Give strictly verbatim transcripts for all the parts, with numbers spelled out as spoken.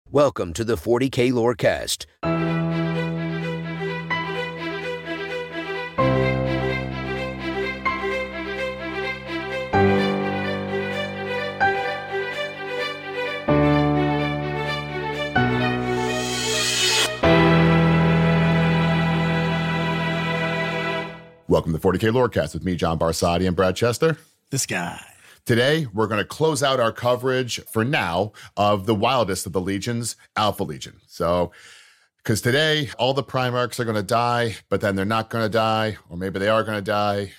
Welcome to the forty K Lorecast. Welcome to the forty K Lorecast with me, John Barsadi, and Brad Chester. This guy. Today, we're going to close out our coverage, for now, of the wildest of the legions, Alpha Legion. So, because today, all the Primarchs are going to die, but then they're not going to die, or maybe they are going to die.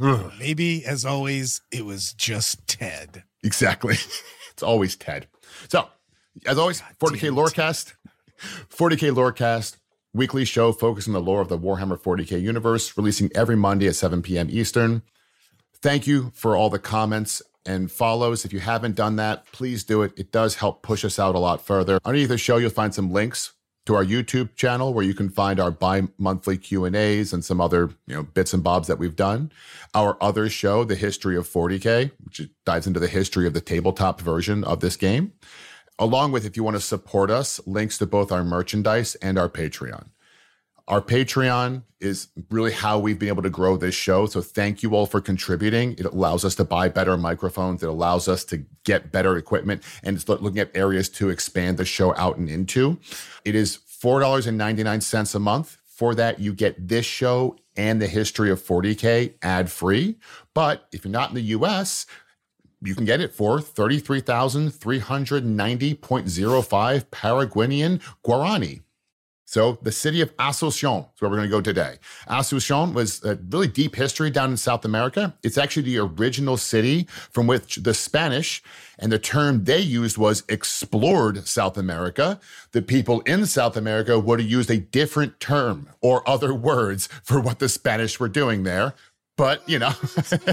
Maybe, as always, it was just Ted. Exactly. It's always Ted. So, as always, God forty K Lorecast. forty K Lorecast, weekly show focused on the lore of the Warhammer forty K universe, releasing every Monday at seven p.m. Eastern. Thank you for all the comments and follows. If you haven't done that, please do it. It does help push us out a lot further. Underneath the show, you'll find some links to our YouTube channel where you can find our bi-monthly Q and A's and some other, you know, bits and bobs that we've done. Our other show, The History of forty K, which dives into the history of the tabletop version of this game. Along with, if you want to support us, links to both our merchandise and our Patreon. Our Patreon is really how we've been able to grow this show. So thank you all for contributing. It allows us to buy better microphones. It allows us to get better equipment and start looking at areas to expand the show out and into. It is four dollars and ninety-nine cents a month. For that, you get this show and the history of forty K ad-free. But if you're not in the U S, you can get it for thirty-three thousand three hundred ninety point zero five Paraguayan Guarani. So the city of Asunción is where we're going to go today. Asunción was a really deep history down in South America. It's actually the original city from which the Spanish, and the term they used was explored South America. The people in South America would have used a different term or other words for what the Spanish were doing there. But, you know,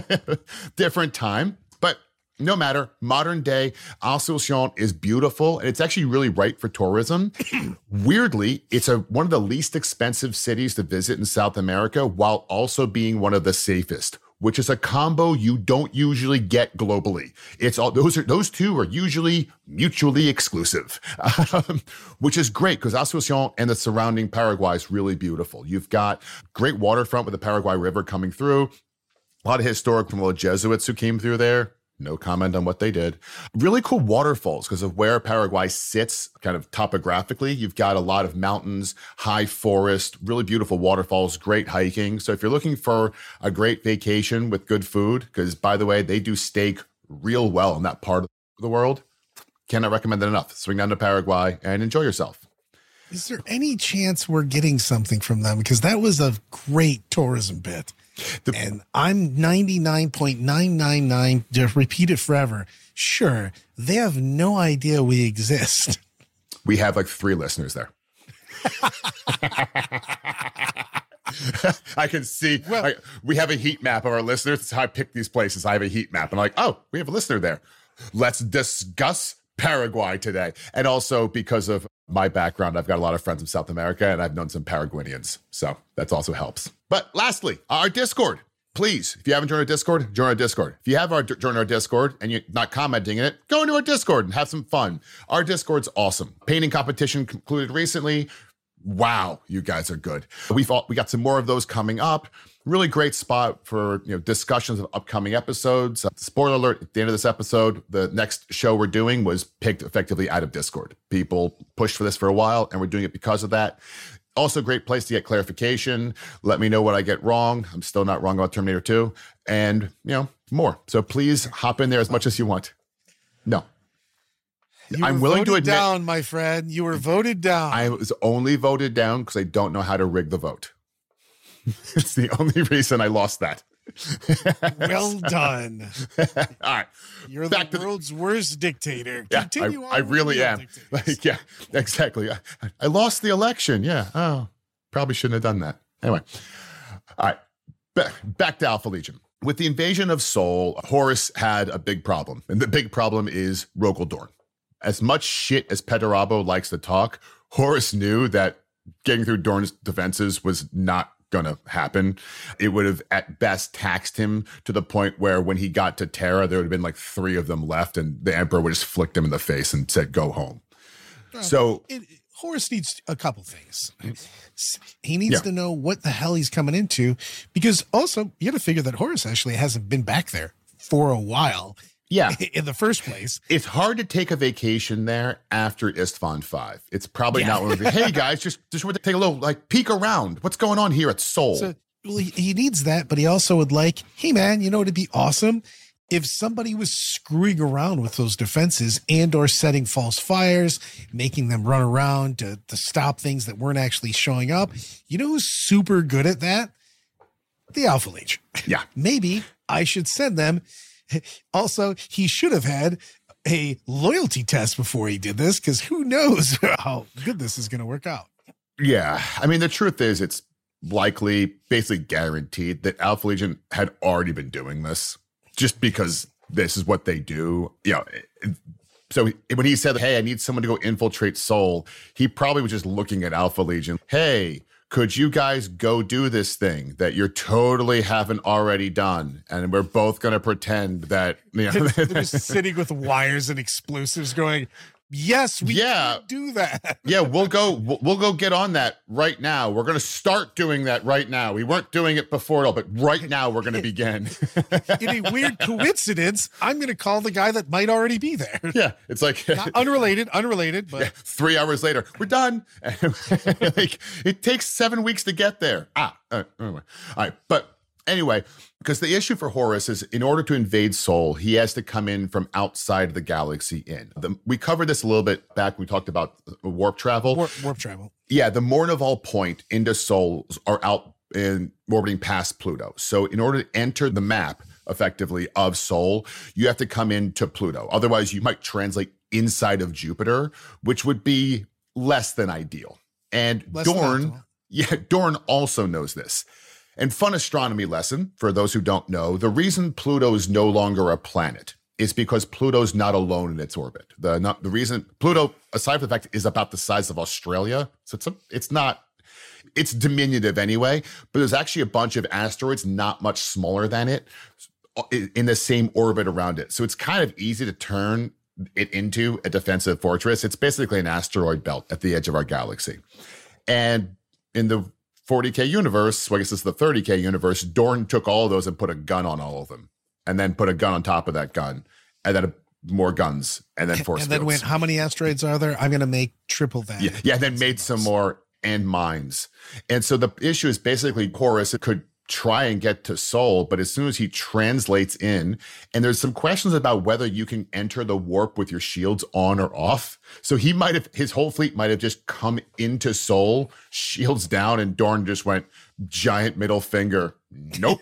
different time. But no matter, modern day, Asunción is beautiful, and it's actually really right for tourism. Weirdly, it's a, one of the least expensive cities to visit in South America, while also being one of the safest, which is a combo you don't usually get globally. It's all those are those two are usually mutually exclusive, um, which is great because Asunción and the surrounding Paraguay is really beautiful. You've got great waterfront with the Paraguay River coming through, a lot of historic from the Jesuits who came through there. No comment on what they did. Really cool waterfalls because of where Paraguay sits kind of topographically. You've got a lot of mountains, high forest, really beautiful waterfalls, great hiking. So if you're looking for a great vacation with good food, because by the way, they do steak real well in that part of the world, cannot recommend it enough. Swing down to Paraguay and enjoy yourself. Is there any chance we're getting something from them? Because that was a great tourism bit. The, and I'm ninety-nine point nine nine nine, to repeat it forever. Sure, they have no idea we exist. We have like three listeners there. I can see, well, I, we have a heat map of our listeners. That's how I pick these places. I have a heat map. I'm like, oh, we have a listener there. Let's discuss Paraguay today. And also because of my background, I've got a lot of friends in South America and I've known some Paraguayans. So that also helps. But lastly, our Discord. Please, if you haven't joined our Discord, join our Discord. If you have our, joined our Discord and you're not commenting in it, go into our Discord and have some fun. Our Discord's awesome. Painting competition concluded recently. Wow, you guys are good. We've all, we got some more of those coming up. Really great spot for, you know, discussions of upcoming episodes. Uh, spoiler alert, at the end of this episode, the next show we're doing was picked effectively out of Discord. People pushed for this for a while, and we're doing it because of that. Also, great place to get clarification. Let me know what I get wrong. I'm still not wrong about Terminator two. And, you know, more. So please hop in there as much as you want. No. You I'm were willing voted to admit, down, my friend. You were voted down. I was only voted down because I don't know how to rig the vote. It's the only reason I lost that. Well done. All right. You're Back the to world's the, worst dictator. Yeah, Continue I, on I really am. Like, yeah, exactly. I, I lost the election. Yeah. Oh, probably shouldn't have done that. Anyway. All right. Back, back to Alpha Legion. With the invasion of Sol, Horus had a big problem. And the big problem is Rogal Dorn. As much shit as Perturabo likes to talk, Horus knew that getting through Dorn's defenses was not going to happen. It would have at best taxed him to the point where when he got to Terra, there would have been like three of them left and the Emperor would have just flicked him in the face and said, go home. So it, Horus needs a couple things. He needs Yeah. to know what the hell he's coming into, because also you got to figure that Horus actually hasn't been back there for a while. yeah, In the first place. it's hard to take a vacation there after Istvan five. It's probably Yeah. not one of the, hey guys, just just want to take a little like peek around. What's going on here at Seoul? So well, he, he needs that, but he also would like, hey man, you know, it'd be awesome if somebody was screwing around with those defenses and or setting false fires, making them run around to, to stop things that weren't actually showing up. You know who's super good at that? The Alpha Legion. yeah. Maybe I should send them. Also, he should have had a loyalty test before he did this, because who knows how good this is going to work out. Yeah. I mean, the truth is it's likely, basically guaranteed that Alpha Legion had already been doing this just because this is what they do. You know, so when he said, hey, I need someone to go infiltrate Seoul, he probably was just looking at Alpha Legion. Hey, could you guys go do this thing that you totally haven't already done? And we're both going to pretend that, you know, They're just sitting with wires and explosives going, yes, we Yeah. can do that. yeah, we'll go, we'll, we'll go get on that right now. We're going to start doing that right now. We weren't doing it before at all, but right now we're going to begin. In a weird coincidence, I'm going to call the guy that might already be there. yeah. It's like Not unrelated, unrelated, but three hours later, we're done. Like, it takes seven weeks to get there. Ah, uh, anyway. All right. But anyway, because the issue for Horus is in order to invade Seoul, he has to come in from outside the galaxy in. The, we covered this a little bit back when we talked about warp travel. warp, warp travel. Yeah, the Mournival point into Seoul are out in orbiting past Pluto. So in order to enter the map effectively of Seoul, you have to come into Pluto. Otherwise, you might translate inside of Jupiter, which would be less than ideal. And Less than Dorn, optimal. yeah, Dorn also knows this. And fun astronomy lesson for those who don't know, the reason Pluto is no longer a planet is because Pluto's not alone in its orbit. The not, the reason Pluto, aside from the fact, is about the size of Australia, so it's a, it's not, it's diminutive anyway. But there's actually a bunch of asteroids not much smaller than it in the same orbit around it. So it's kind of easy to turn it into a defensive fortress. It's basically an asteroid belt at the edge of our galaxy, and in the forty K universe, well, I guess it's the thirty K universe, Dorn took all of those and put a gun on all of them, and then put a gun on top of that gun, and then a, more guns, and then force And then fields. went, how many asteroids are there? I'm going to make triple that. Yeah, yeah, then made some more and mines. And so the issue is basically Horus could try and get to Seoul, but as soon as he translates in, and there's some questions about whether you can enter the warp with your shields on or off. So he might have, his whole fleet might have just come into Seoul, shields down, and Dorn just went, giant middle finger, nope.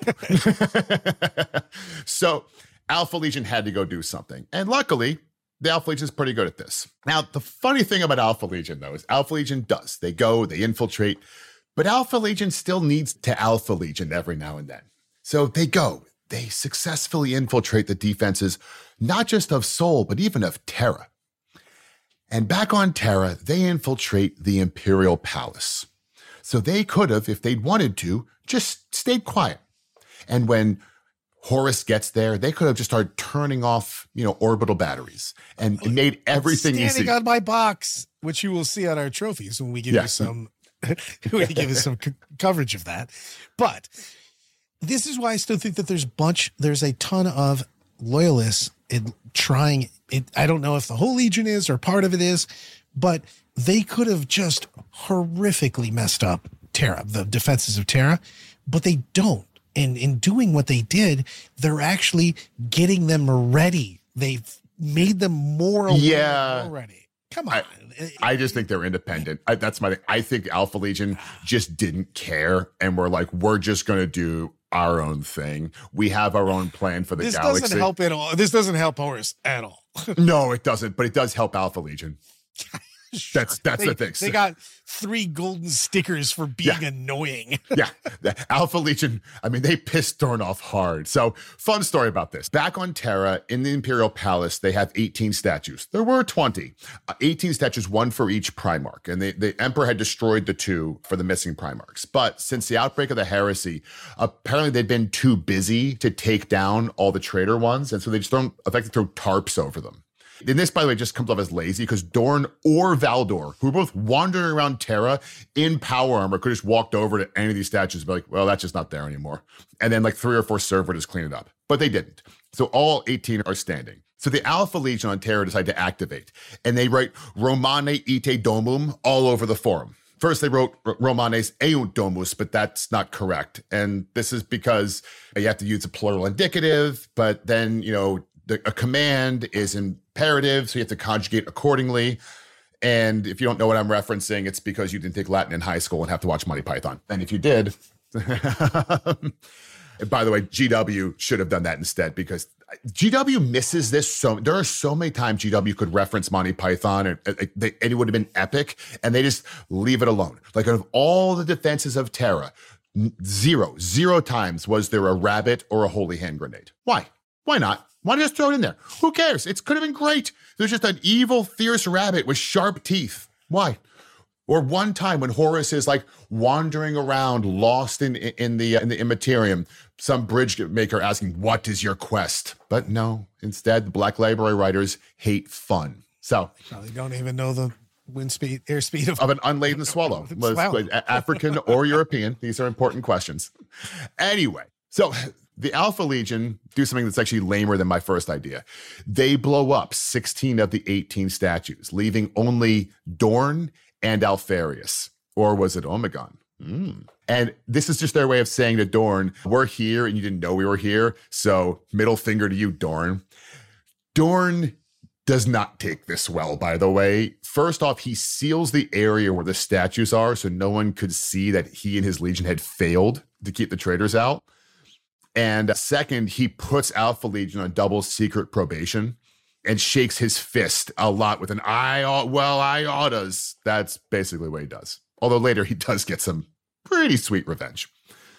So Alpha Legion had to go do something. And luckily, the Alpha Legion is pretty good at this. Now, the funny thing about Alpha Legion, though, is Alpha Legion does. They go, they infiltrate, but Alpha Legion still needs to Alpha Legion every now and then. So they go, they successfully infiltrate the defenses, not just of Seoul, but even of Terra. And back on Terra, they infiltrate the Imperial Palace. So they could have, if they'd wanted to, just stayed quiet. And when Horus gets there, they could have just started turning off, you know, orbital batteries and it made everything Standing easy. on my box, which you will see on our trophies when we give Yeah. you some, when we give you some co- coverage of that. But this is why I still think that there's bunch, there's a ton of loyalists in trying it. I don't know if the whole Legion is or part of it is, but they could have just horrifically messed up Terra, the defenses of Terra, but they don't. And in doing what they did, they're actually getting them ready. They've made them more aware Yeah. already. Come on. I- I just think they're independent. I, that's my thing. I think Alpha Legion just didn't care and we're like, we're just going to do our own thing. We have our own plan for the this galaxy. doesn't help at all. This doesn't help Horus at all. No, it doesn't, but it does help Alpha Legion. That's that's they, the thing. They got three golden stickers for being annoying. Yeah, the Alpha Legion, I mean, they pissed Dorn off hard. So, fun story about this. Back on Terra, in the Imperial Palace, they have eighteen statues. There were twenty. Uh, eighteen statues, one for each Primarch. And they, the Emperor had destroyed the two for the missing Primarchs. But since the outbreak of the heresy, apparently they'd been too busy to take down all the traitor ones. And so they just thrown, effectively throw tarps over them. And this, by the way, just comes off as lazy because Dorn or Valdor, who were both wandering around Terra in power armor, could have just walked over to any of these statues and be like, well, that's just not there anymore. And then like three or four serve would just clean it up. But they didn't. So all eighteen are standing. So the Alpha Legion on Terra decide to activate. And they write Romane ite domum all over the forum. First, they wrote Romanes eunt domus, but that's not correct. And this is because you have to use a plural indicative, but then, you know, the, a command is imperative, so you have to conjugate accordingly. And if you don't know what I'm referencing, it's because you didn't take Latin in high school and have to watch Monty Python. And if you did, by the way, G W should have done that instead because G W misses this. So there are so many times G W could reference Monty Python and, and, and it would have been epic, and they just leave it alone. Like out of all the defenses of Terra, zero, zero times was there a rabbit or a holy hand grenade. Why? Why not? Why not just throw it in there? Who cares? It could have been great. There's just an evil, fierce rabbit with sharp teeth. Why? Or one time when Horus is like wandering around, lost in in the in the Immaterium, some bridge maker asking, "What is your quest?" But no, instead, the Black Library writers hate fun. So probably don't even know the wind speed, airspeed of, of an unladen swallow, swallow. African or European. These are important questions. Anyway, so the Alpha Legion do something that's actually lamer than my first idea. They blow up sixteen of the eighteen statues, leaving only Dorn and Alpharius. Or was it Omegon? Mm. And this is just their way of saying to Dorn, we're here and you didn't know we were here, so middle finger to you, Dorn. Dorn does not take this well, by the way. First off, he seals the area where the statues are so no one could see that he and his legion had failed to keep the traitors out. And second, he puts Alpha Legion on double secret probation and shakes his fist a lot with an I ought, well, I oughtas. That's basically what he does. Although later he does get some pretty sweet revenge.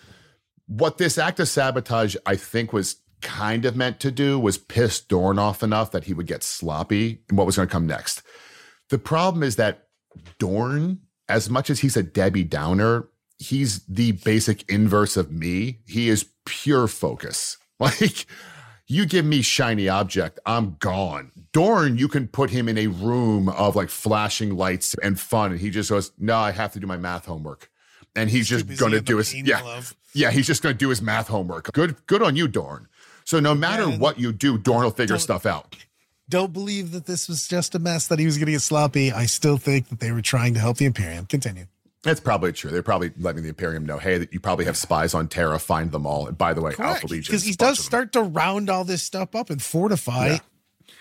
What this act of sabotage, I think, was kind of meant to do was piss Dorn off enough that he would get sloppy in what was going to come next. The problem is that Dorn, as much as he's a Debbie Downer, he's the basic inverse of me. He is pure focus. Like, you give me shiny object, I'm gone. Dorn, you can put him in a room of like flashing lights and fun, and he just goes, no, I have to do my math homework. And he's just going to do his, yeah, love. yeah, he's just going to do his math homework. Good, good on you, Dorn. So no matter yeah, what you do, Dorn will figure stuff out. Don't believe that this was just a mess, that he was going to get sloppy. I still think that they were trying to help the Imperium. Continue. That's probably true. They're probably letting the Imperium know, hey, that you probably have spies on Terra, find them all. And by the way, Correct. Alpha Legion. Because he does start to round all this stuff up and fortify. Yeah.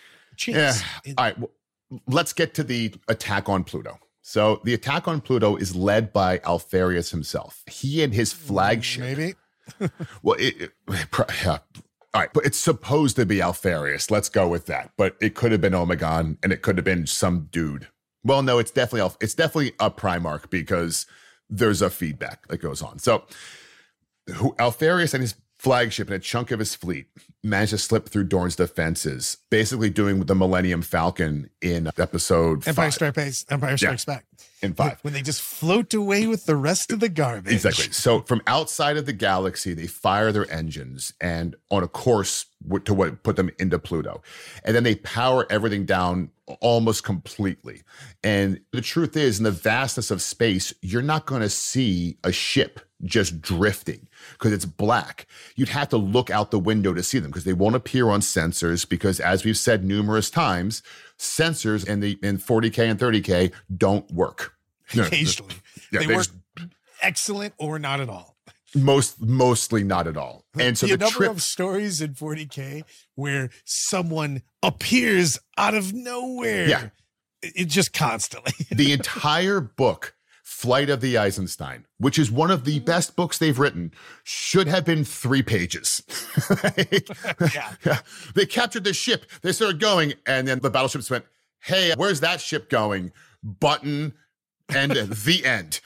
yeah. All right. Well, let's get to the attack on Pluto. So the attack on Pluto is led by Alpharius himself. He and his flagship. Maybe. well, it, it, yeah. All right, but it's supposed to be Alpharius. Let's go with that. But it could have been Omegon, and it could have been some dude. Well, no, it's definitely it's definitely a Primarch because there's a feedback that goes on. So who, Alpharius and his flagship and a chunk of his fleet managed to slip through Dorn's defenses, basically doing the Millennium Falcon in episode Empire five. Strikes Empire Strikes yeah. Back. In five. When they just float away with the rest of the garbage. Exactly. So from outside of the galaxy, they fire their engines and on a course to what put them into Pluto. And then they power everything down almost completely. And the truth is, in the vastness of space, you're not going to see a ship just drifting because it's black. You'd have to look out the window to see them because they won't appear on sensors because, as we've said numerous times, sensors in the in forty K and thirty K don't work. Occasionally. Yeah, they, they work just, excellent or not at all. Most mostly not at all. And so the, the number trip, of stories in forty K where someone appears out of nowhere. Yeah. It just constantly. The entire book, Flight of the Eisenstein, which is one of the best books they've written, should have been three pages. yeah. They captured the ship. They started going, and then the battleships went, hey, where's that ship going? Button, and the end.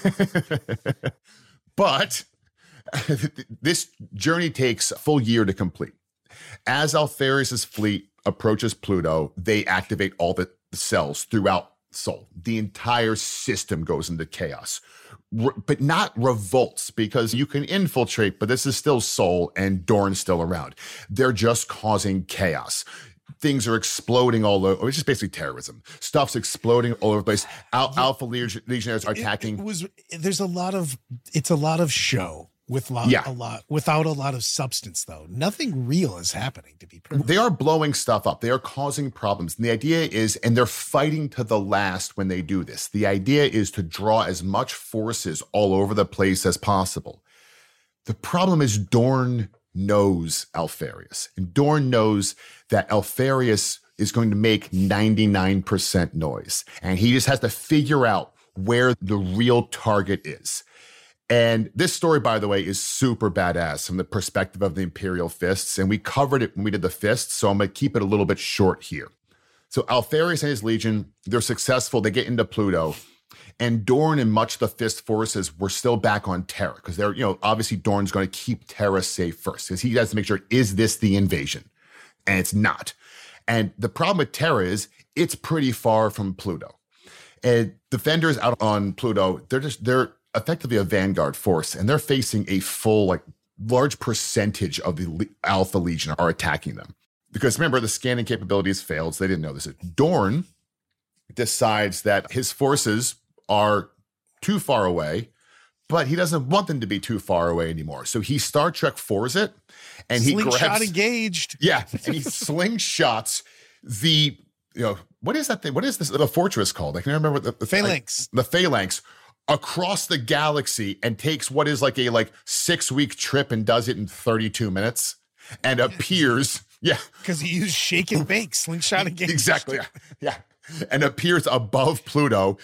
But this journey takes a full year to complete. As Alpharius' fleet approaches Pluto, they activate all the cells throughout Sol. The entire system goes into chaos, Re- but not revolts because you can infiltrate, but this is still Sol and Dorn's still around. They're just causing chaos. things are exploding all over. It's just basically terrorism. Stuff's exploding all over the place. Al- yeah. Alpha Legionnaires are attacking. It, it was. There's a lot of. It's a lot of show with lot, yeah. a lot without a lot of substance, though. Nothing real is happening. To be perfect. They are blowing stuff up. They are causing problems. And the idea is, and they're fighting to the last when they do this. The idea is to draw as much forces all over the place as possible. The problem is Dorn knows Alpharius, and Dorn knows that Alpharius is going to make ninety-nine percent noise, and he just has to figure out where the real target is. And this story, by the way, is super badass from the perspective of the Imperial Fists, and we covered it when we did the Fists, so I'm going to keep it a little bit short here. So Alpharius and his legion, they're successful. They get into Pluto. And Dorn and much of the Fist forces were still back on Terra because they're, you know, obviously Dorn's going to keep Terra safe first because he has to make sure, is this the invasion? And it's not. And the problem with Terra is it's pretty far from Pluto. And defenders out on Pluto, they're just, they're effectively a vanguard force and they're facing a full, like, large percentage of the Le- Alpha Legion are attacking them. Because remember, the scanning capabilities failed, so they didn't know this. Dorn decides that his forces are too far away, but he doesn't want them to be too far away anymore. So he Star Trek fours it, and he Slingshot grabs engaged. Yeah, and he slingshots the you know what is that thing? What is this the fortress called? I can remember the, the phalanx. Like, the phalanx across the galaxy and takes what is like a like six week trip and does it in thirty-two minutes and appears. Yeah, because he used shake and bake, slingshot engaged. Exactly. Yeah, yeah, and appears above Pluto.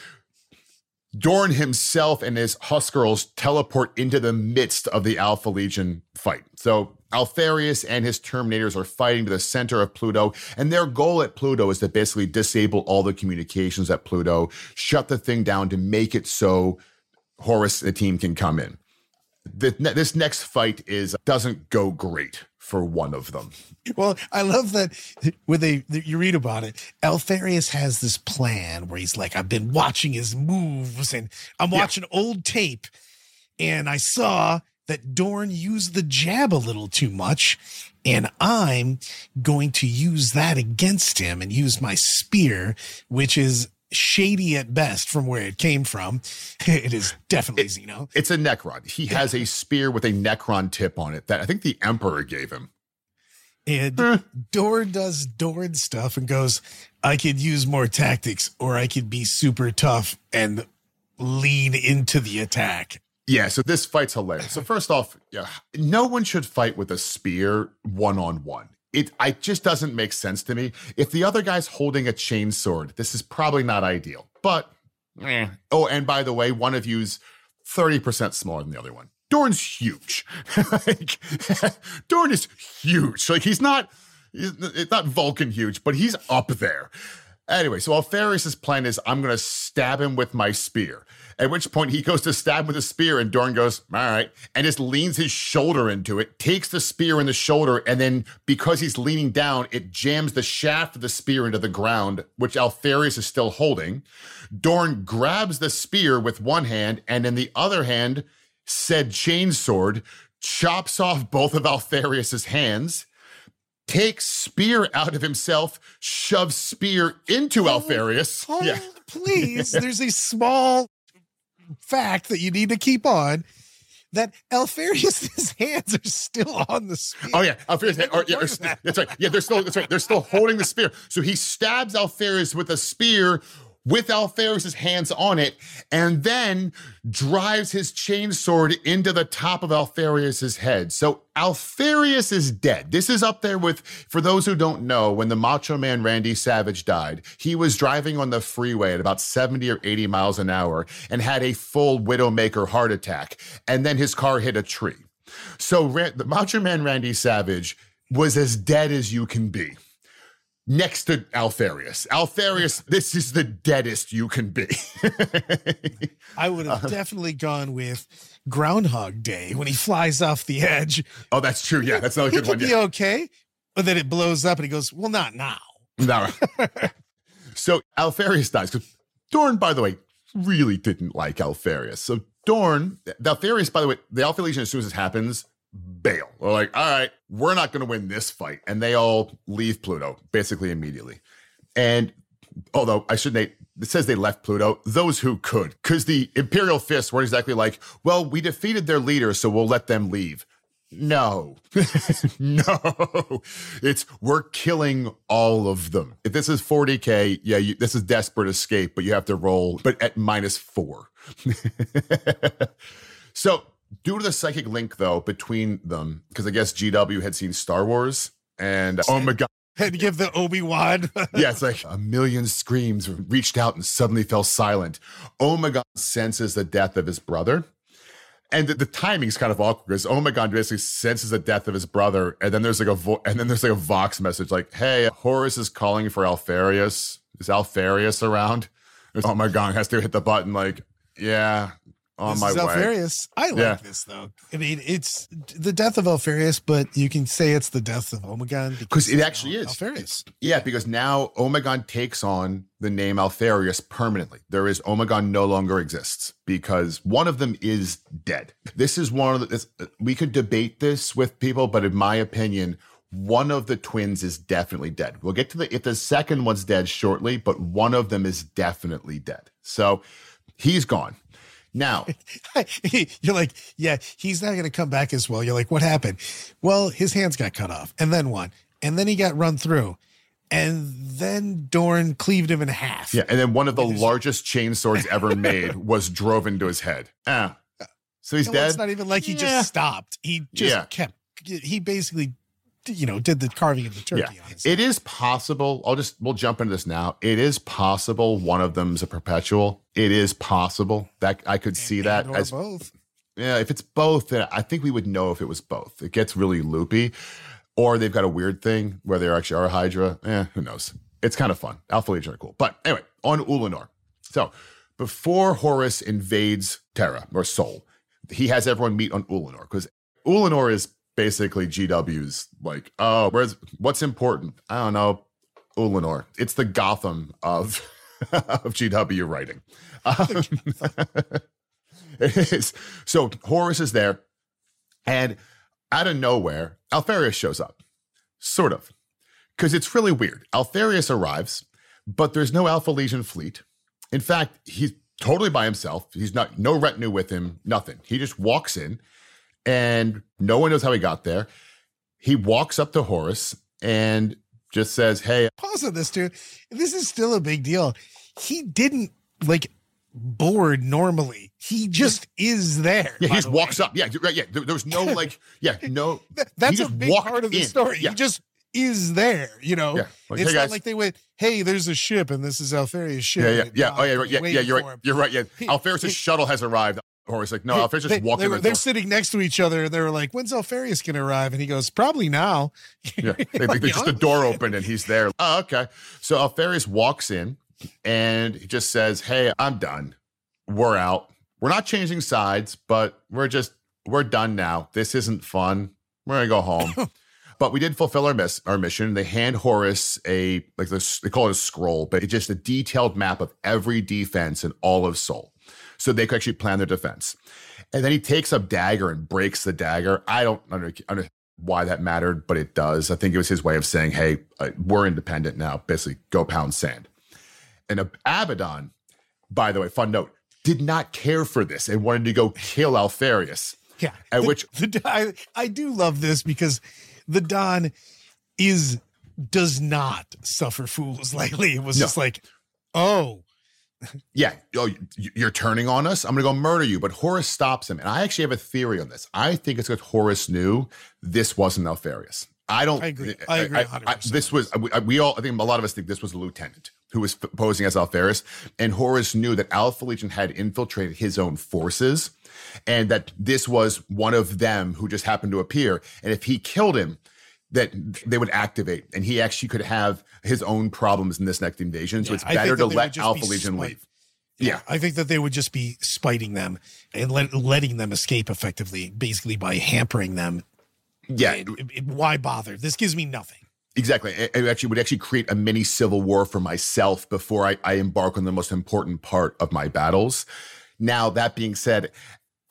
Dorn himself and his Huskarls teleport into the midst of the Alpha Legion fight. So Alpharius and his Terminators are fighting to the center of Pluto, and their goal at Pluto is to basically disable all the communications at Pluto, shut the thing down to make it so Horus and the team can come in. The, this next fight is doesn't go great for one of them. Well, I love that when they you read about it, Alpharius has this plan where he's like, I've been watching his moves and I'm watching yeah. old tape, and I saw that Dorn used the jab a little too much, and I'm going to use that against him and use my spear, which is shady at best from where it came from. It is definitely it, Xeno. It's a Necron. He yeah. has a spear with a Necron tip on it that I think the Emperor gave him. And eh. Dorn does Dorn stuff and goes, I could use more tactics, or I could be super tough and lean into the attack. Yeah, so this fight's hilarious. So first off, yeah, no one should fight with a spear one-on-one. It I just doesn't make sense to me. If the other guy's holding a chainsword, this is probably not ideal. But, eh. Oh, and by the way, one of you's thirty percent smaller than the other one. Dorn's huge. like, Dorn is huge. Like, he's not, he's not Vulcan huge, but he's up there. Anyway, so Alpharius' plan is, I'm going to stab him with my spear. At which point he goes to stab with a spear and Dorn goes, all right, and just leans his shoulder into it, takes the spear in the shoulder, and then because he's leaning down, it jams the shaft of the spear into the ground, which Alpharius is still holding. Dorn grabs the spear with one hand, and in the other hand, said chainsword, chops off both of Alpharius' hands, takes spear out of himself, shoves spear into oh, Alpharius. Oh, yeah. Please, there's a small fact that you need to keep on, that Alpharius' hands are still on the spear. Oh yeah, Alpharius. Or, yeah, that. That's right. Yeah, they're still. That's right. They're still holding the spear. So he stabs Alpharius with a spear, with Alpharius' hands on it, and then drives his chainsword into the top of Alpharius' head. So Alpharius is dead. This is up there with, for those who don't know, when the Macho Man Randy Savage died, he was driving on the freeway at about seventy or eighty miles an hour and had a full Widowmaker heart attack, and then his car hit a tree. So the Macho Man Randy Savage was as dead as you can be. Next to Alpharius. Alpharius, this is the deadest you can be. I would have uh, definitely gone with Groundhog Day when he flies off the edge. Oh, that's true. Yeah, that's another good one. He could be okay, but then it blows up and he goes, well, not now. No. So Alpharius dies. Dorn, by the way, really didn't like Alpharius. So Dorn, the Alpharius, by the way, the Alpha Legion, as soon as this happens, bail. They're like, all right, we're not going to win this fight. And they all leave Pluto basically immediately. And although I should say, it says they left Pluto, those who could, because the Imperial Fists weren't exactly like, well, we defeated their leader, so we'll let them leave. No, no, it's we're killing all of them. If this is forty K, yeah, you, this is desperate escape, but you have to roll, but at minus four. So due to the psychic link, though, between them, because I guess G W had seen Star Wars and oh my God. Had to give the Obi-Wan. Yeah, it's like a million screams reached out and suddenly fell silent. Omegon senses the death of his brother. And the, the timing is kind of awkward because Omegon basically senses the death of his brother, and then there's like a vo- and then there's like a Vox message like, "Hey, Horus is calling for Alpharius. Is Alpharius around?" Omegon has to hit the button like, "Yeah, on this my is way." Alpharius. I like Yeah. this though. I mean, it's the death of Alpharius, but you can say it's the death of Omegon Because it actually is. Alpharius. Yeah, because now Omegon takes on the name Alpharius permanently. There is Omegon no longer exists because one of them is dead. This is one of the, this, we could debate this with people, but in my opinion, one of the twins is definitely dead. We'll get to the, if the second one's dead shortly, but one of them is definitely dead. So he's gone. Now, you're like, yeah, he's not going to come back as well. You're like, what happened? Well, his hands got cut off and then what? And then he got run through. And then Dorn cleaved him in half. Yeah, and then one of the largest chainswords ever made was drove into his head. Ah, so he's No, dead? It's not even like he Yeah. just stopped. He just Yeah. kept, he basically, you know, did the carving of the turkey Yeah, on his it is possible. I'll just, we'll jump into this now. It is possible one of them's a perpetual. It is possible that I could see that or as both. Yeah, if it's both, then I think we would know if it was both. It gets really loopy. Or they've got a weird thing where they actually are a Hydra. Eh, who knows? It's kind of fun. Alpha Legion are cool. But anyway, on Ulanor. So before Horus invades Terra or Sol, he has everyone meet on Ulanor because Ulanor is basically G W's like, oh, where's what's important? I don't know. Ulanor. It's the Gotham of, of G W writing. Um, it is. So Horus is there, and out of nowhere, Alpharius shows up. Sort of. Because it's really weird. Alpharius arrives, but there's no Alpha Legion fleet. In fact, he's totally by himself. He's not, no retinue with him, nothing. He just walks in, and no one knows how he got there. He walks up to Horus and just says, hey. Pause on this, dude. This is still a big deal. He didn't, like, board normally. He just is there. Yeah, he just the walks way. up. Yeah, right. Yeah, there, there was no like. Yeah, no. That's he a just big walked part of the in. story. Yeah. He just is there. You know, Yeah. Like, it's hey, not guys. like they went, "Hey, there's a ship, and this is Alpharius' ship." Yeah, yeah, and yeah. now Oh, yeah, right. Yeah, waiting yeah. You're for right. him. You're right. Yeah, He- Alpharius' he- shuttle has arrived. Horus like, no, Hey, Alpharius they, just walked they in were, the they're door. sitting next to each other, and they were like, "When's Alpharius going to arrive?" And he goes, "Probably now." Yeah, they, they, just the door opened and he's there. Oh, okay. So Alpharius walks in and he just says, hey, I'm done. We're out. We're not changing sides, but we're just, we're done now. This isn't fun. We're going to go home. But we did fulfill our miss, our mission. They hand Horus a, like this, they call it a scroll, but it's just a detailed map of every defense in all of Sol. So they could actually plan their defense. And then he takes a dagger and breaks the dagger. I don't understand why that mattered, but it does. I think it was his way of saying, hey, uh, we're independent now. Basically, go pound sand. And Abaddon, by the way, fun note, did not care for this and wanted to go kill Alpharius. Yeah. At the, which the, I, I do love this because the Don is does not suffer fools lightly. It was No. just like, oh, Yeah, oh, you- you're turning on us? I'm going to go murder you. But Horus stops him. And I actually have a theory on this. I think it's because Horus knew this wasn't Alpharius. I don't. I agree. I agree one hundred percent. This was, we, we all, I think a lot of us think this was a lieutenant who was posing as Alpharius. And Horus knew that Alpha Legion had infiltrated his own forces and that this was one of them who just happened to appear. And if he killed him, that they would activate and he actually could have his own problems in this next invasion. So Yeah, it's I better think to that they let would just Alpha be Legion spite- leave. Yeah. I think that they would just be spiting them and let, letting them escape effectively, basically by hampering them. Yeah, It- it- why bother? This gives me nothing. exactly. It, it actually would actually create a mini civil war for myself before I, I embark on the most important part of my battles. Now, that being said,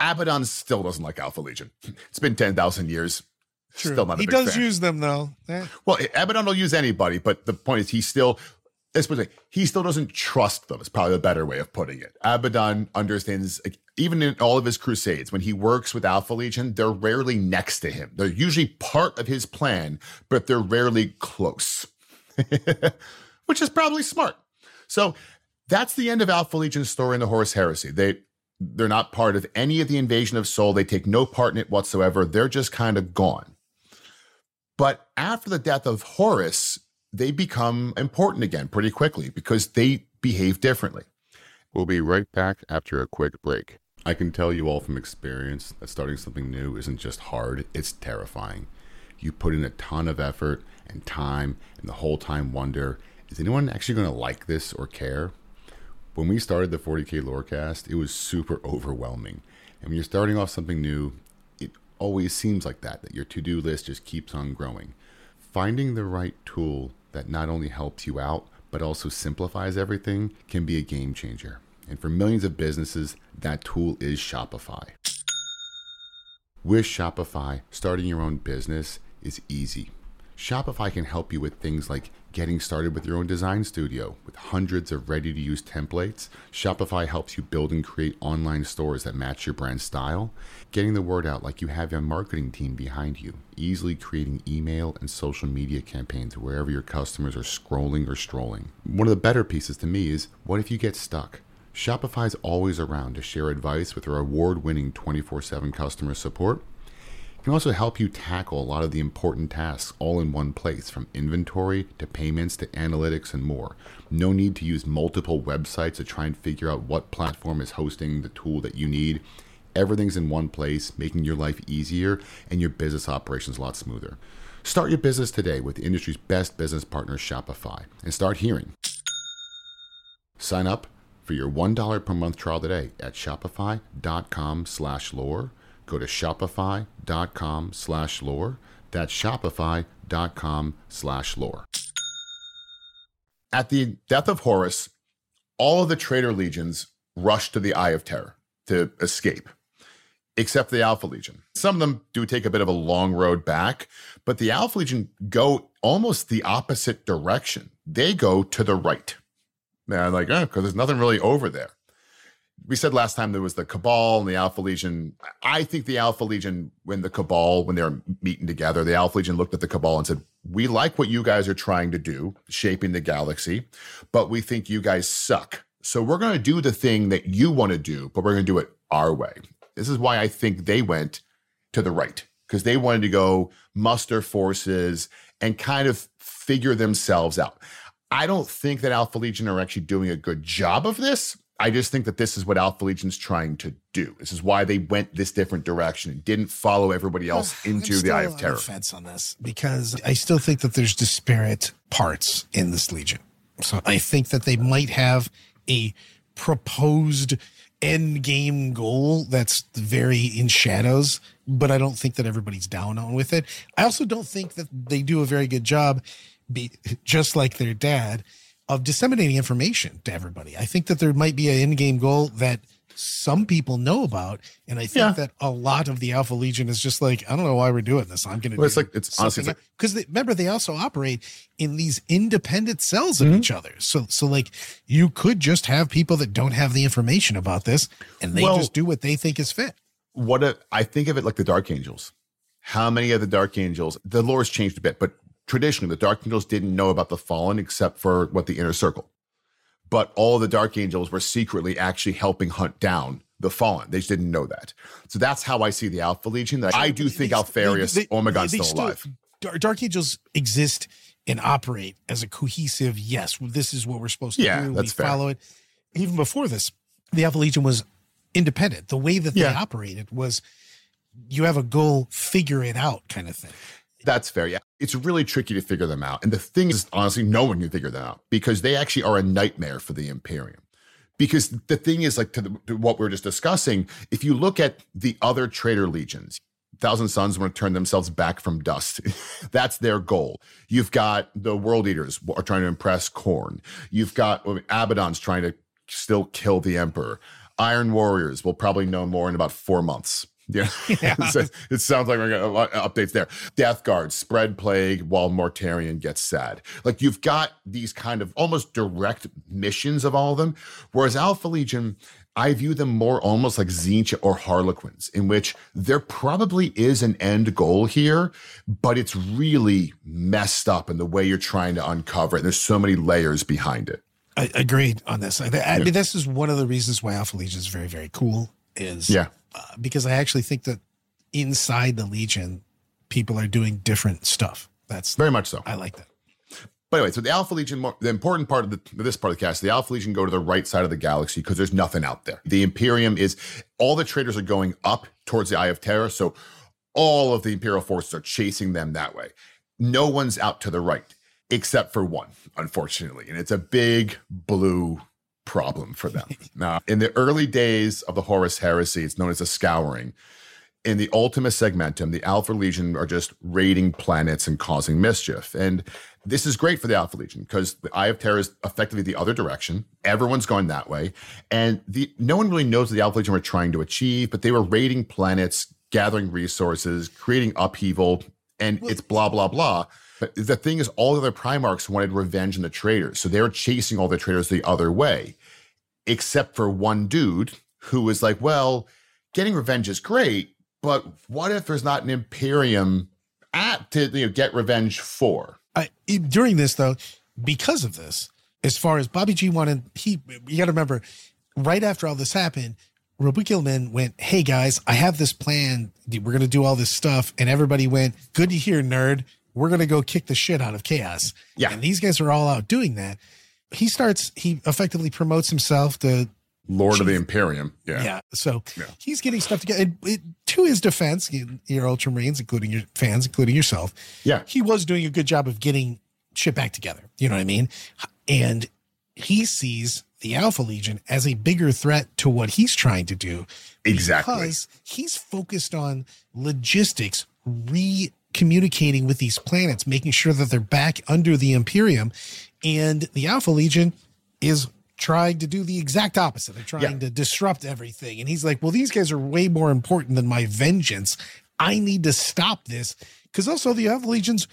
Abaddon still doesn't like Alpha Legion. It's been ten thousand years. True. Still not a he big does fan. use them, though. Eh. Well, Abaddon will use anybody, but the point is he still, let's put it, he still doesn't trust them. It's probably a better way of putting it. Abaddon understands, like, even in all of his crusades, when he works with Alpha Legion, they're rarely next to him. They're usually part of his plan, but they're rarely close, which is probably smart. So that's the end of Alpha Legion's story in the Horus Heresy. They, they're not part of any of the invasion of Sol. They take no part in it whatsoever. They're just kind of gone. But after the death of Horus, they become important again pretty quickly because they behave differently. We'll be right back after a quick break. I can tell you all from experience that starting something new isn't just hard, it's terrifying. You put in a ton of effort and time, and the whole time wonder, is anyone actually going to like this or care? When we started the forty K Lorecast, it was super overwhelming. And when you're starting off something new, it always seems like that, that your to-do list just keeps on growing. Finding the right tool that not only helps you out, but also simplifies everything can be a game changer. And for millions of businesses, that tool is Shopify. With Shopify, starting your own business is easy. Shopify can help you with things like getting started with your own design studio. With hundreds of ready-to-use templates, Shopify helps you build and create online stores that match your brand style, getting the word out like you have your marketing team behind you, easily creating email and social media campaigns wherever your customers are scrolling or strolling. One of the better pieces to me is, what if you get stuck? Shopify's always around to share advice with their award-winning twenty-four seven customer support. It can also help you tackle a lot of the important tasks all in one place, from inventory to payments to analytics and more. No need to use multiple websites to try and figure out what platform is hosting the tool that you need. Everything's in one place, making your life easier and your business operations a lot smoother. Start your business today with the industry's best business partner, Shopify, and start hearing. Sign up for your one dollar per month trial today at shopify.com slash lore. Go to shopify.com slash lore. That's shopify.com slash lore. At the death of Horus, all of the traitor legions rushed to the Eye of Terror to escape, except the Alpha Legion. Some of them do take a bit of a long road back, but the Alpha Legion go almost the opposite direction. They go to the right. They're like, oh, because there's nothing really over there. We said last time there was the Cabal and the Alpha Legion. I think the Alpha Legion, when the Cabal, when they were meeting together, the Alpha Legion looked at the Cabal and said, we like what you guys are trying to do, shaping the galaxy, but we think you guys suck. So we're going to do the thing that you want to do, but we're going to do it our way. This is why I think they went to the right, because they wanted to go muster forces and kind of figure themselves out. I don't think that Alpha Legion are actually doing a good job of this. I just think that this is what Alpha Legion's trying to do. This is why they went this different direction and didn't follow everybody else uh, into the Eye of Terror. I'm still on the fence on this because I still think that there's disparate parts in this Legion. So I think that they might have a proposed end game goal that's very in shadows, but I don't think that everybody's down on with it. I also don't think that they do a very good job, be, just like their dad, of disseminating information to everybody. I think that there might be an in-game goal that some people know about, and I think yeah. that a lot of the Alpha Legion is just like, I don't know why we're doing this. I'm going to well, do it's like it's honestly because like, remember they also operate in these independent cells of mm-hmm. each other. So, so like you could just have people that don't have the information about this, and they well, just do what they think is fit. What a, I think of it like the Dark Angels. How many of the Dark Angels? The lore's changed a bit, but traditionally, the Dark Angels didn't know about the Fallen except for what the Inner Circle. But all of the Dark Angels were secretly actually helping hunt down the Fallen. They just didn't know that. So that's how I see the Alpha Legion. That I do think Alfarius, Omegon's still, still alive. Dark Angels exist and operate as a cohesive, yes, this is what we're supposed to yeah, do. That's we fair. follow it. Even before this, the Alpha Legion was independent. The way that yeah. they operated was you have a goal, figure it out kind of thing. That's fair. Yeah. It's really tricky to figure them out. And the thing is, honestly, no one can figure them out because they actually are a nightmare for the Imperium. Because the thing is, like to, the, to what we we're just discussing, if you look at the other traitor legions, Thousand Sons want to turn themselves back from dust. That's their goal. You've got the World Eaters are trying to impress Khorne. You've got Abaddon's trying to still kill the Emperor. Iron Warriors will probably know more in about four months. Yeah, yeah. It sounds like we're going to a lot of updates there. Death Guard, spread plague while Mortarion gets sad. Like you've got these kind of almost direct missions of all of them. Whereas Alpha Legion, I view them more almost like Tzeentch or Harlequins, in which there probably is an end goal here, but it's really messed up in the way you're trying to uncover it. There's so many layers behind it. I agreed on this. I, I yeah. mean, this is one of the reasons why Alpha Legion is very, very cool. Is yeah. Uh, because I actually think that inside the Legion, people are doing different stuff. That's very much so. I like that. But anyway, so the Alpha Legion, the important part of the, this part of the cast, the Alpha Legion go to the right side of the galaxy because there's nothing out there. The Imperium is, all the traders are going up towards the Eye of Terror. So all of the Imperial forces are chasing them that way. No one's out to the right, except for one, unfortunately. And it's a big blue problem for them. Now, in the early days of the Horus Heresy, it's known as a scouring. In the Ultima Segmentum, the Alpha Legion are just raiding planets and causing mischief. And this is great for the Alpha Legion because the Eye of Terror is effectively the other direction. Everyone's going that way. And the no one really knows what the Alpha Legion were trying to achieve, but they were raiding planets, gathering resources, creating upheaval, and well, it's blah, blah, blah. But the thing is, all the other Primarchs wanted revenge on the traitors. So they were chasing all the traitors the other way, except for one dude who was like, well, getting revenge is great, but what if there's not an Imperium at to you know, get revenge for? Uh, during this, though, because of this, as far as Bobby G wanted, he, you got to remember, right after all this happened, Roboute Guilliman went, hey, guys, I have this plan. We're going to do all this stuff. And everybody went, good to hear, nerd. We're going to go kick the shit out of Chaos. Yeah. And these guys are all out doing that. He starts, he effectively promotes himself to Lord Chief. of the Imperium. Yeah. Yeah. So yeah. he's getting stuff together. And it, to his defense, your Ultramarines, including your fans, including yourself. Yeah. He was doing a good job of getting shit back together. You know what I mean? And he sees the Alpha Legion as a bigger threat to what he's trying to do. Exactly. Because he's focused on logistics, re communicating with these planets, making sure that they're back under the Imperium. And the Alpha Legion is trying to do the exact opposite. They're trying yeah. to disrupt everything. And he's like, well, these guys are way more important than my vengeance. I need to stop this. Because also the Alpha Legion's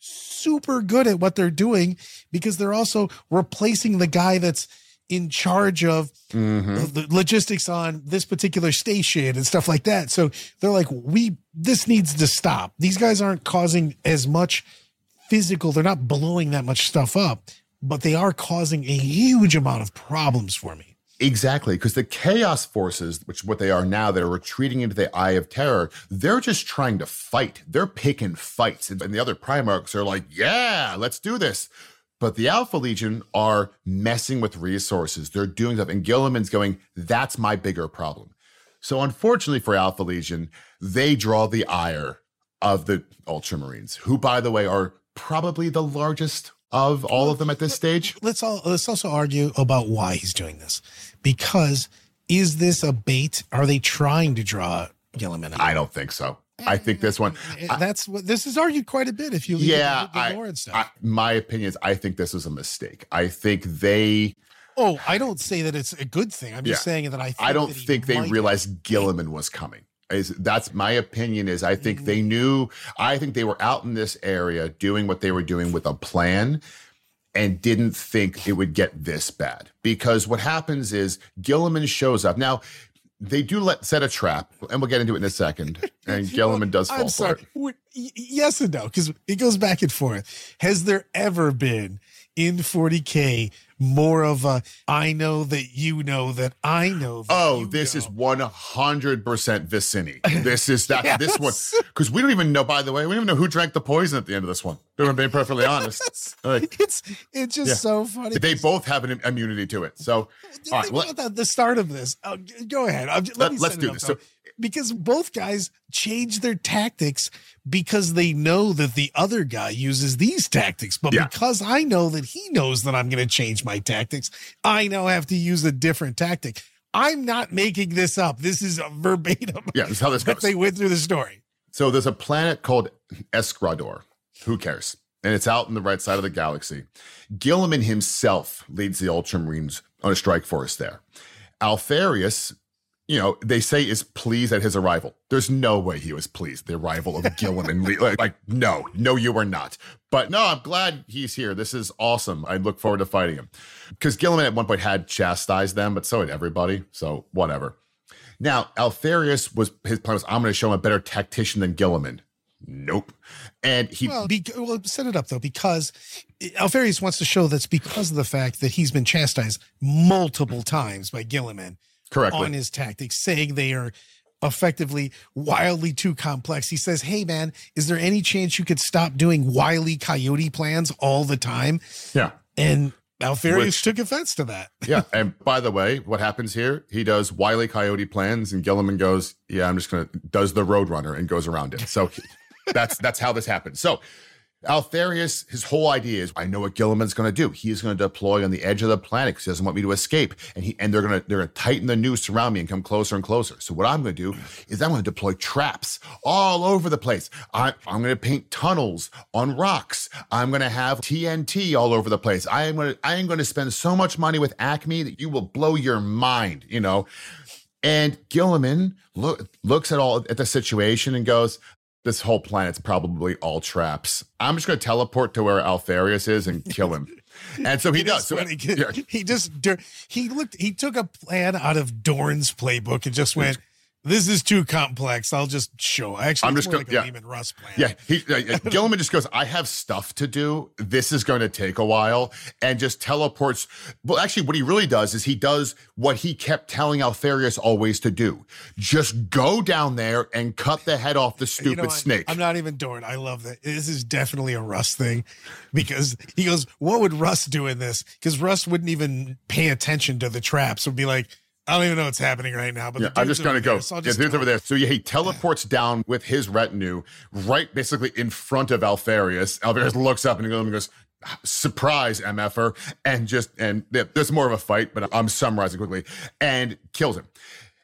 super good at what they're doing because they're also replacing the guy that's in charge of mm-hmm. the logistics on this particular station and stuff like that. So they're like, we, this needs to stop. These guys aren't causing as much physical. They're not blowing that much stuff up, but they are causing a huge amount of problems for me. Exactly. Because the Chaos forces, which what they are now, that are retreating into the Eye of Terror, they're just trying to fight. They're picking fights. And the other Primarchs are like, yeah, let's do this. But the Alpha Legion are messing with resources. They're doing stuff. And Guilliman's going, that's my bigger problem. So unfortunately for Alpha Legion, they draw the ire of the Ultramarines, who, by the way, are probably the largest of all of them at this stage. Let's all let's also argue about why he's doing this. Because is this a bait? Are they trying to draw Guilliman out? I don't think so. I think this one. That's what this is argued quite a bit. If you yeah, the, the lore and stuff. I, my opinion is, I think this was a mistake. I think they. Oh, I don't say that it's a good thing. I'm just yeah. saying that I. Think I don't that think they realized Guilliman was coming. Is that's my opinion. Is I think mm-hmm. they knew. I think they were out in this area doing what they were doing with a plan, and didn't think it would get this bad. Because what happens is Guilliman shows up now. They do let set a trap, and we'll get into it in a second. And Guilliman does fall I'm sorry. for it. Yes and no, because it goes back and forth. Has there ever been in forty K more of a I know that you know that I know that Oh, you this know. is one hundred percent Vicini. This is that Yes. this one. Because we don't even know, by the way, we don't even know who drank the poison at the end of this one. If being perfectly honest. Like, It's it's just Yeah. so funny. they both have an immunity to it. So, Think all right, well, about that, the start of this. Oh, g- go ahead. I'm, let Let- me let's set do it up, this. though. So- because both guys change their tactics because they know that the other guy uses these tactics. But Yeah. because I know that he knows that I'm going to change my tactics, I now have to use a different tactic. I'm not making this up. This is a verbatim. yeah, this is how this that goes. they went through the story. So there's a planet called Escrador. Who cares? And it's out in the right side of the galaxy. Guilliman himself leads the Ultramarines on a strike force there. Alpharius you know, they say is pleased at his arrival. There's no way he was pleased, the arrival of Guilliman. like, like, no, no, you were not. But no, I'm glad he's here. This is awesome. I look forward to fighting him. Because Guilliman at one point had chastised them, but so had everybody. So whatever. Now, Alpharius was, his plan was, I'm going to show him a better tactician than Guilliman. Nope. And he well, be, well set it up though, because Alpharius wants to show that's because of the fact that he's been chastised multiple times by Guilliman correctly on his tactics, saying they are effectively wildly too complex. He says, hey man, is there any chance you could stop doing Wile E. Coyote plans all the time? Yeah. And Alpharius Which, took offense to that. Yeah. And by the way, what happens here? He does Wile E. Coyote plans and Guilliman goes, yeah, I'm just going to, does the Roadrunner and goes around it. So that's, that's how this happens. So Alpharius, his whole idea is, I know what Guilliman's going to do. He is going to deploy on the edge of the planet because he doesn't want me to escape. And he and they're going to they're going to tighten the noose around me and come closer and closer. So what I'm going to do is I'm going to deploy traps all over the place. I, I'm going to paint tunnels on rocks. I'm going to have T N T all over the place. I am going to I am going to spend so much money with Acme that you will blow your mind. You know. And Guilliman look, looks at all at the situation and goes, this whole planet's probably all traps. I'm just going to teleport to where Alpharius is and kill him. And so he does. So, yeah. He just, he looked, he took a plan out of Dorn's playbook and just went, this is too complex. I'll just show. Actually, I'm just going like to, yeah. Lehman Russ plan. Yeah. He, uh, Guilliman just goes, I have stuff to do. This is going to take a while, and just teleports. Well, actually, what he really does is he does what he kept telling Alpharius always to do. Just go down there and cut the head off the stupid you know, snake. I'm not even Dorn. I love that. This is definitely a Russ thing, because he goes, what would Russ do in this? Because Russ wouldn't even pay attention to the traps. Would be like, I don't even know what's happening right now, but yeah, I'm just going to go. So yeah, dude's over there. So yeah, he teleports down with his retinue right basically in front of Alpharius. Alpharius looks up and he goes, surprise, M F R, and just, and yeah, there's more of a fight, but I'm summarizing quickly, and kills him.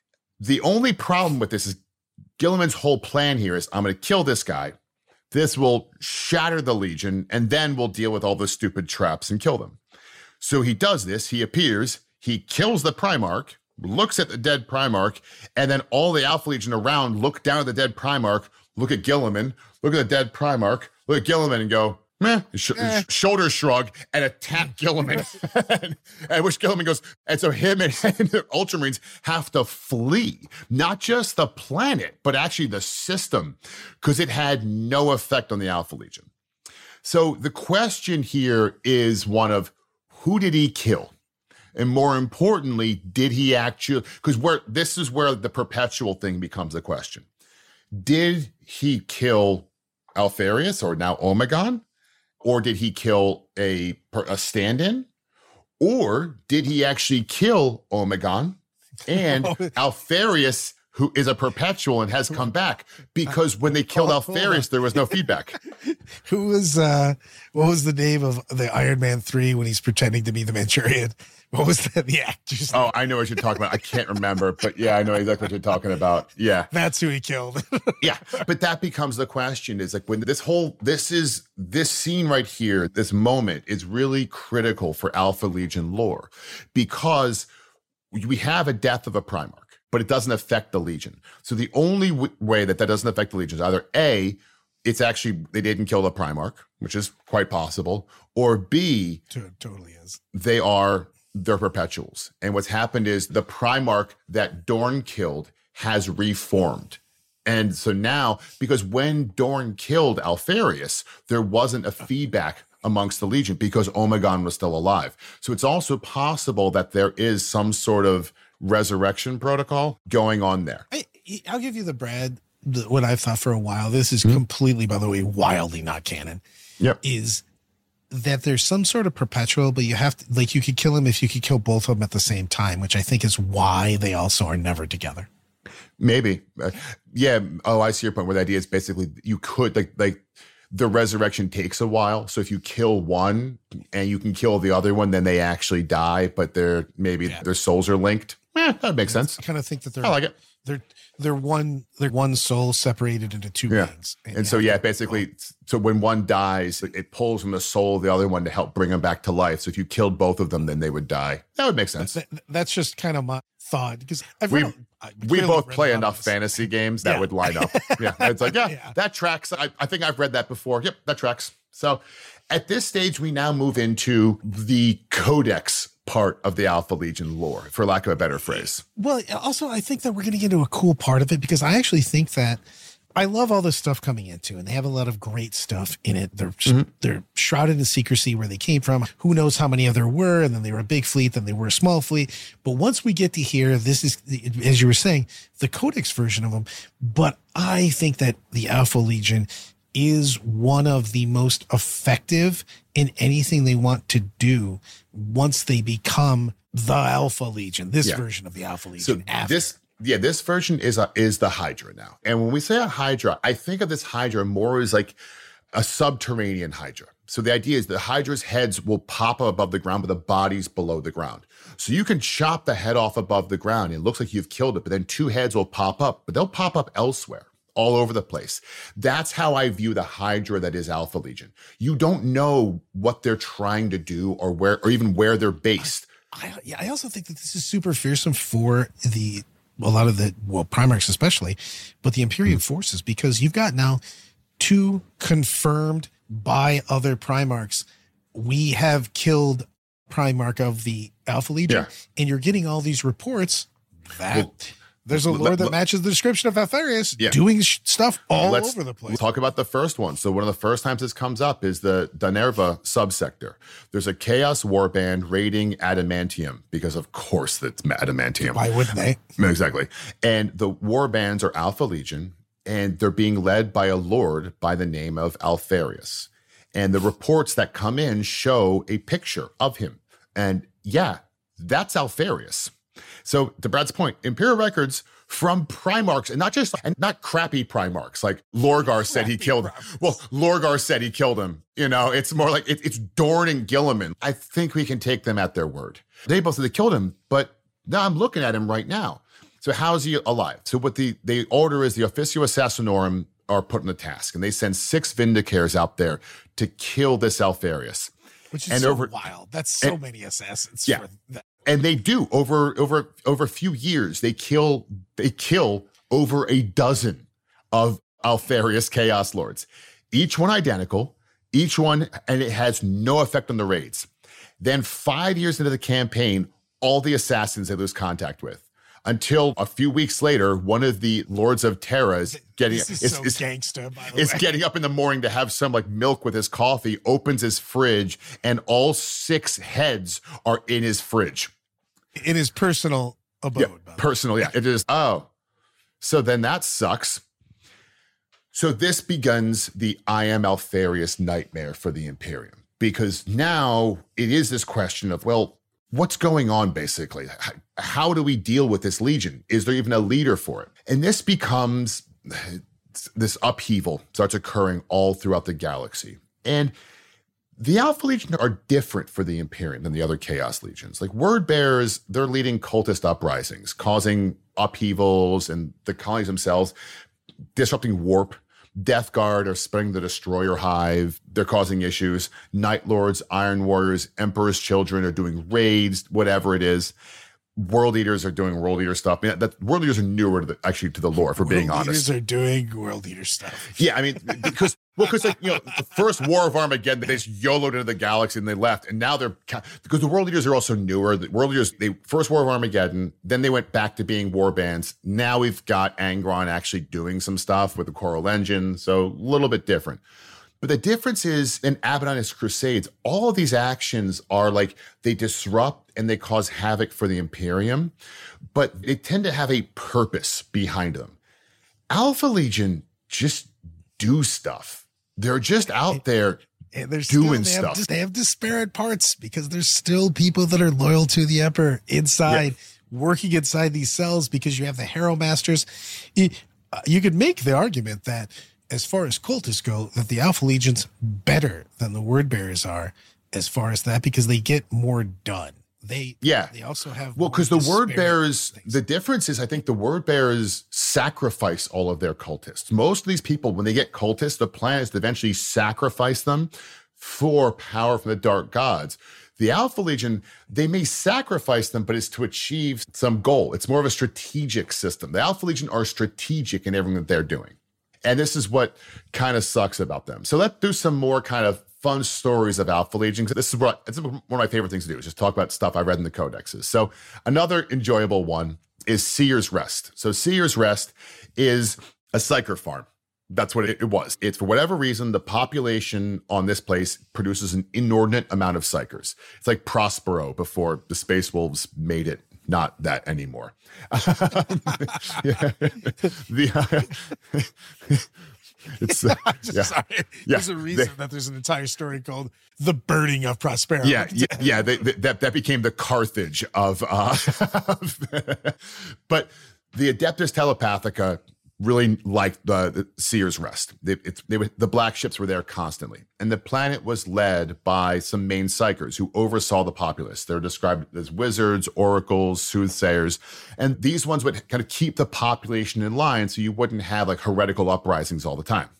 The only problem with this is Guilliman's whole plan here is, I'm going to kill this guy. This will shatter the Legion, and then we'll deal with all the stupid traps and kill them. So he does this. He appears, he kills the Primarch, looks at the dead Primarch, and then all the Alpha Legion around look down at the dead Primarch, look at Guilliman, look at the dead Primarch, look at Guilliman and go, meh, sh- eh. shoulder shrug, and attack Guilliman. and, and which Guilliman goes, and so him and, and the Ultramarines have to flee, not just the planet, but actually the system, because it had no effect on the Alpha Legion. So the question here is one of, who did he kill? And more importantly, did he actually, because where this is where the perpetual thing becomes a question. Did he kill Alpharius, or now Omegon? Or did he kill a, a stand-in? Or did he actually kill Omegon and Alpharius, who is a perpetual and has come back? Because when they killed Alpharius, there was no feedback. Who was, uh, what was the name of the Iron Man three when he's pretending to be the Manchurian? What was that, the actor's name? Oh, I know what you're talking about. I can't remember, but yeah, I know exactly what you're talking about. Yeah. That's who he killed. Yeah. But that becomes the question, is like, when this whole, this is, this scene right here, this moment is really critical for Alpha Legion lore, because we have a death of a Primarch, but it doesn't affect the Legion. So the only w- way that that doesn't affect the Legion is either A, it's actually, they didn't kill the Primarch, which is quite possible, or B, it totally is. They are, they're perpetuals. And what's happened is the Primarch that Dorn killed has reformed. And so now, because when Dorn killed Alpharius, there wasn't a feedback amongst the Legion because Omegon was still alive. So it's also possible that there is some sort of resurrection protocol going on there. I, I'll give you the Brad, the, what I've thought for a while. This is mm-hmm. completely, by the way, wildly not canon. Yep. Is that there's some sort of perpetual, but you have to, like, you could kill him if you could kill both of them at the same time, which I think is why they also are never together. Maybe. Uh, yeah. Oh, I see your point, where the idea is basically you could, like, like the resurrection takes a while. So if you kill one and you can kill the other one, then they actually die, but they're maybe yeah. their souls are linked. Eh, that makes sense. I kind of think that they're, I like it. They're, they're one, they're one soul separated into two yeah. beings. And, and so, yeah, basically, so when one dies, it pulls from the soul of the other one to help bring them back to life. So if you killed both of them, then they would die. That would make sense. That, that's just kind of my thought, because I've we, read, I we both play read enough this. fantasy games that Yeah. would line up. Yeah, it's like, yeah, Yeah. that tracks. I, I think I've read that before. Yep, that tracks. So at this stage, we now move into the Codex part of the Alpha Legion lore, for lack of a better phrase. Well, also, I think that we're going to get into a cool part of it because I actually think that I love all this stuff coming into, and they have a lot of great stuff in it. They're Mm-hmm. they're shrouded in secrecy where they came from. Who knows how many of there were, and then they were a big fleet, then they were a small fleet. But once we get to here, this is, as you were saying, the Codex version of them. But I think that the Alpha Legion is one of the most effective in anything they want to do once they become the Alpha Legion, this Yeah. version of the Alpha Legion. So after. this, yeah, this version is a, is the Hydra now. And when we say a Hydra, I think of this Hydra more as like a subterranean Hydra. So the idea is the Hydra's heads will pop up above the ground, but the body's below the ground. So you can chop the head off above the ground. And it looks like you've killed it, but then two heads will pop up, but they'll pop up elsewhere, all over the place. That's how I view the Hydra that is Alpha Legion. You don't know what they're trying to do or where, or even where they're based. I, yeah, I also think that this is super fearsome for the a lot of the well Primarchs especially, but the Imperium forces, because you've got now two confirmed by other Primarchs. We have killed Primarch of the Alpha Legion, Yeah. and you're getting all these reports that Well, there's a let- lord that let- matches the description of Alfarius Yeah. doing sh- stuff all Let's over the place. We'll talk about the first one. So one of the first times this comes up is the Danerva subsector. There's a Chaos Warband raiding Adamantium because, of course, that's Adamantium. Why wouldn't they? Exactly. And the warbands are Alpha Legion, and they're being led by a lord by the name of Alfarius. And the reports that come in show a picture of him. And yeah, that's Alfarius. So to Brad's point, Imperial records from Primarchs, and not just, and not crappy Primarchs, like Lorgar said he killed him. Well, Lorgar said he killed him. You know, it's more like, it, it's Dorn and Gilliman. I think we can take them at their word. They both said they killed him, but now I'm looking at him right now. So how is he alive? So what the, the order is, the Officio Assassinorum are put in the task, and they send six Vindicators out there to kill this Alfarius. Which is And so over- wild. That's so and- many assassins. Yeah. For that. And they do over over over a few years. They kill they kill over a dozen of Alfarius Chaos Lords, each one identical, each one, and it has no effect on the raids. Then five years into the campaign, all the assassins they lose contact with, until a few weeks later, one of the Lords of Terra is getting This is is, so is- gangsta, by the is way. getting up in the morning to have some like milk with his coffee, opens his fridge, and all six heads are in his fridge. In his personal abode. Yeah, by the way. personal. Yeah, it is. Oh, so then that sucks. So this begins the I am Alfarius nightmare for the Imperium, because now it is this question of, well, what's going on basically? H- How do we deal with this legion? Is there even a leader for it? And this becomes, this upheaval starts occurring all throughout the galaxy. And the Alpha Legion are different for the Imperium than the other Chaos Legions. Like Word Bearers, they're leading cultist uprisings, causing upheavals, and the colonies themselves disrupting warp. Death Guard are spreading the Destroyer Hive. They're causing issues. Night Lords, Iron Warriors, Emperor's Children are doing raids, whatever it is. World Eaters are doing World Eater stuff. I mean, that, World Eaters are newer to the, actually to the lore, for being World honest. Leaders are doing world leader stuff. Yeah, I mean, because well, because like you know, the first War of Armageddon, they just YOLO'd into the galaxy and they left, and now they're because the World Leaders are also newer. The World Leaders, they first War of Armageddon, then they went back to being war bands. Now we've got Angron actually doing some stuff with the Coral Engine, so a little bit different. But the difference is in Abaddon's Crusades, all of these actions are like they disrupt and they cause havoc for the Imperium, but they tend to have a purpose behind them. Alpha Legion just do stuff. They're just out there And there's doing still, they stuff. Have, they have disparate parts because there's still people that are loyal to the Emperor inside, working inside these cells, because you have the Harrow Masters. You, uh, you could make the argument that as far as cultists go, that the Alpha Legion's better than the Word Bearers are as far as that, because they get more done. They Yeah. They also have Well, more because the word disparate bearers, things. the difference is I think the word bearers sacrifice all of their cultists. Most of these people, when they get cultists, the plan is to eventually sacrifice them for power from the dark gods. The Alpha Legion, they may sacrifice them, but it's to achieve some goal. It's more of a strategic system. The Alpha Legion are strategic in everything that they're doing. And this is what kind of sucks about them. So let's do some more kind of fun stories of Alpha Legion. This is what it's one of my favorite things to do, is just talk about stuff I read in the codexes. So another enjoyable one is Seer's Rest. So Seer's Rest is a psyker farm. That's what it, it was. It's, for whatever reason, the population on this place produces an inordinate amount of psychers. It's like Prospero before the Space Wolves made it not that anymore. yeah. the, uh, it's uh, yeah. Sorry. Yeah. There's a reason they, that there's an entire story called The Burning of Prospero. Yeah, yeah, yeah they, they, that, that became the Carthage of, uh, but the Adeptus Telepathica really liked the, the Seer's Rest. They, it's, they were, the black ships were there constantly. And the planet was led by some main psychers who oversaw the populace. They're described as wizards, oracles, soothsayers. And these ones would kind of keep the population in line so you wouldn't have like heretical uprisings all the time.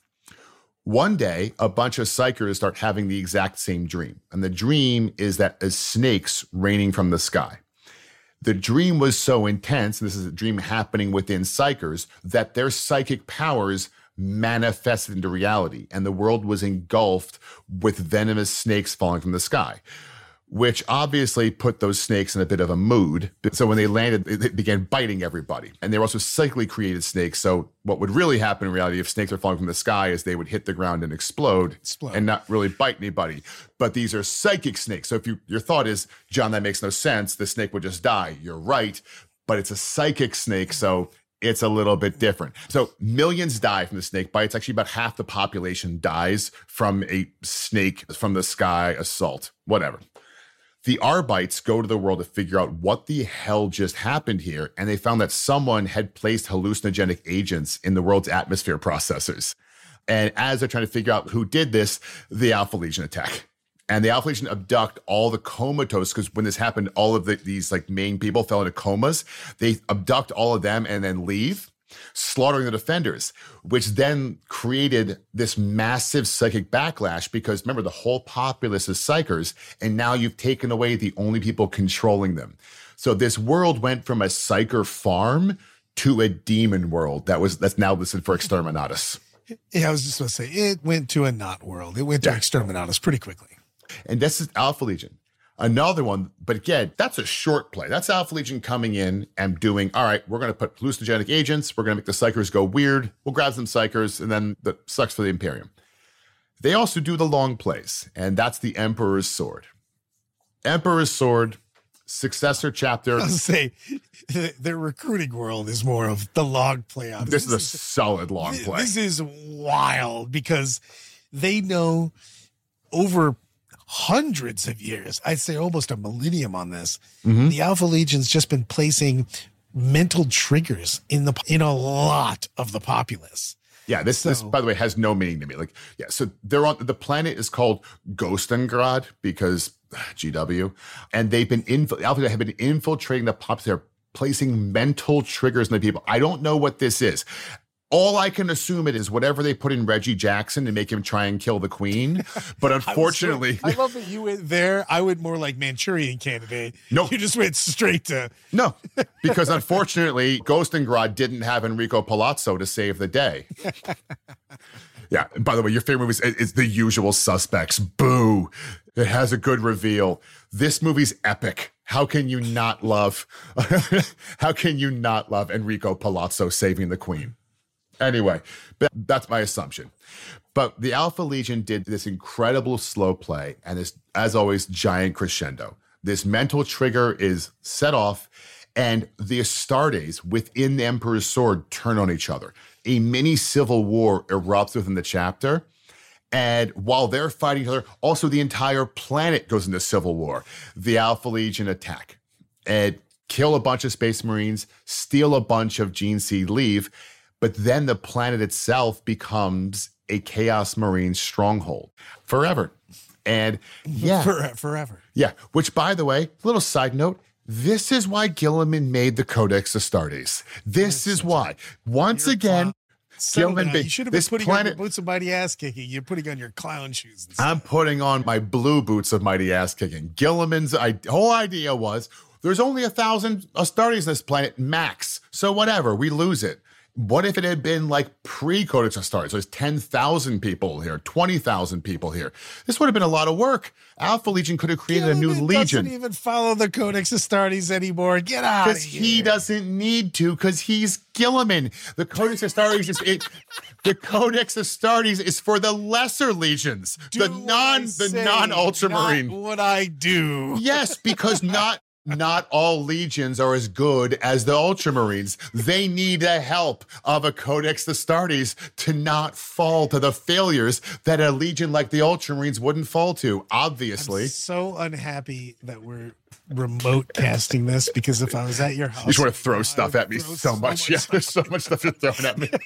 One day, a bunch of psychers start having the exact same dream. And the dream is that as snakes raining from the sky. The dream was so intense, and this is a dream happening within psychers, that their psychic powers manifested into reality, and the world was engulfed with venomous snakes falling from the sky, which obviously put those snakes in a bit of a mood. So when they landed, they began biting everybody. And they were also psychically created snakes. So what would really happen in reality if snakes are falling from the sky is they would hit the ground and explode, explode. and not really bite anybody. But these are psychic snakes. So if you, your thought is, John, that makes no sense, the snake would just die. You're right, but it's a psychic snake, so it's a little bit different. So millions die from the snake bites. Actually, about half the population dies from a snake from the sky assault, whatever. The Arbites go to the world to figure out what the hell just happened here, and they found that someone had placed hallucinogenic agents in the world's atmosphere processors. And as they're trying to figure out who did this, the Alpha Legion attack. And the Alpha Legion abduct all the comatose, because when this happened, all of the, these like main people fell into comas. They abduct all of them and then leave, slaughtering the defenders, which then created this massive psychic backlash because remember, the whole populace is psychers, and now you've taken away the only people controlling them. So this world went from a psycher farm to a demon world that was that's now listed for Exterminatus. Yeah, I was just going to say, it went to a not world. It went to yeah. Exterminatus pretty quickly. And this is Alpha Legion. Another one, but again, that's a short play. That's Alpha Legion coming in and doing, all right, we're going to put hallucinogenic agents. We're going to make the psychers go weird. We'll grab some psychers, and then that sucks for the Imperium. They also do the long plays, and that's the Emperor's Sword. Emperor's Sword, successor chapter. I was going to say, their recruiting world is more of the long play. This, this is a solid long play. This is wild because they know over hundreds of years, I'd say almost a millennium on this, mm-hmm. the Alpha Legion's just been placing mental triggers in the in a lot of the populace. Yeah, this, so, this, by the way, has no meaning to me. Like, yeah, so they're on, the planet is called Ghostengrad because ugh, G W, and they've been, inf- Alpha have been infiltrating the pops. They're placing mental triggers in the people. I don't know what this is. All I can assume it is whatever they put in Reggie Jackson to make him try and kill the queen. But unfortunately, I, I love that you went there. I went more like Manchurian Candidate. No, nope. You just went straight to no, because unfortunately, Ghostengrad didn't have Enrico Palazzo to save the day. Yeah. By the way, your favorite movie is, is The Usual Suspects. Boo! It has a good reveal. This movie's epic. How can you not love? How can you not love Enrico Palazzo saving the queen? Anyway, that's my assumption. But the Alpha Legion did this incredible slow play and this, as always, giant crescendo. This mental trigger is set off, and the Astartes within the Emperor's Sword turn on each other. A mini civil war erupts within the chapter. And while they're fighting each other, also the entire planet goes into civil war. The Alpha Legion attack and kill a bunch of Space Marines, steal a bunch of Gene Seed, leave. But then the planet itself becomes a Chaos Marine stronghold forever. And yeah. For, forever. Yeah. Which, by the way, little side note, this is why Gilliman made the Codex Astartes. This is why. Once again, Gilliman, you should have been this putting planet, on your boots of mighty ass kicking. You're putting on your clown shoes. Instead. I'm putting on my blue boots of mighty ass kicking. Gilliman's I- whole idea was there's only a thousand Astartes on this planet max. So whatever, we lose it. What if it had been like pre-Codex Astartes? So there's ten thousand people here, twenty thousand people here. This would have been a lot of work. Alpha Legion could have created Gilliman a new legion. doesn't even follow the Codex Astartes anymore. Get out of Because here. he doesn't need to, because he's Gilliman. The Codex Astartes is it, the Codex Astartes is for the lesser legions, Do the what non I the say, non Ultramarine. not what I do. Yes, because not not all legions are as good as the Ultramarines. They need the help of a Codex Astartes to not fall to the failures that a legion like the Ultramarines wouldn't fall to, obviously. I'm so unhappy that we're remote casting this, because if I was at your house, You just want to throw I stuff would at me throw so much. Yeah, stuff. there's so much stuff you're throwing at me.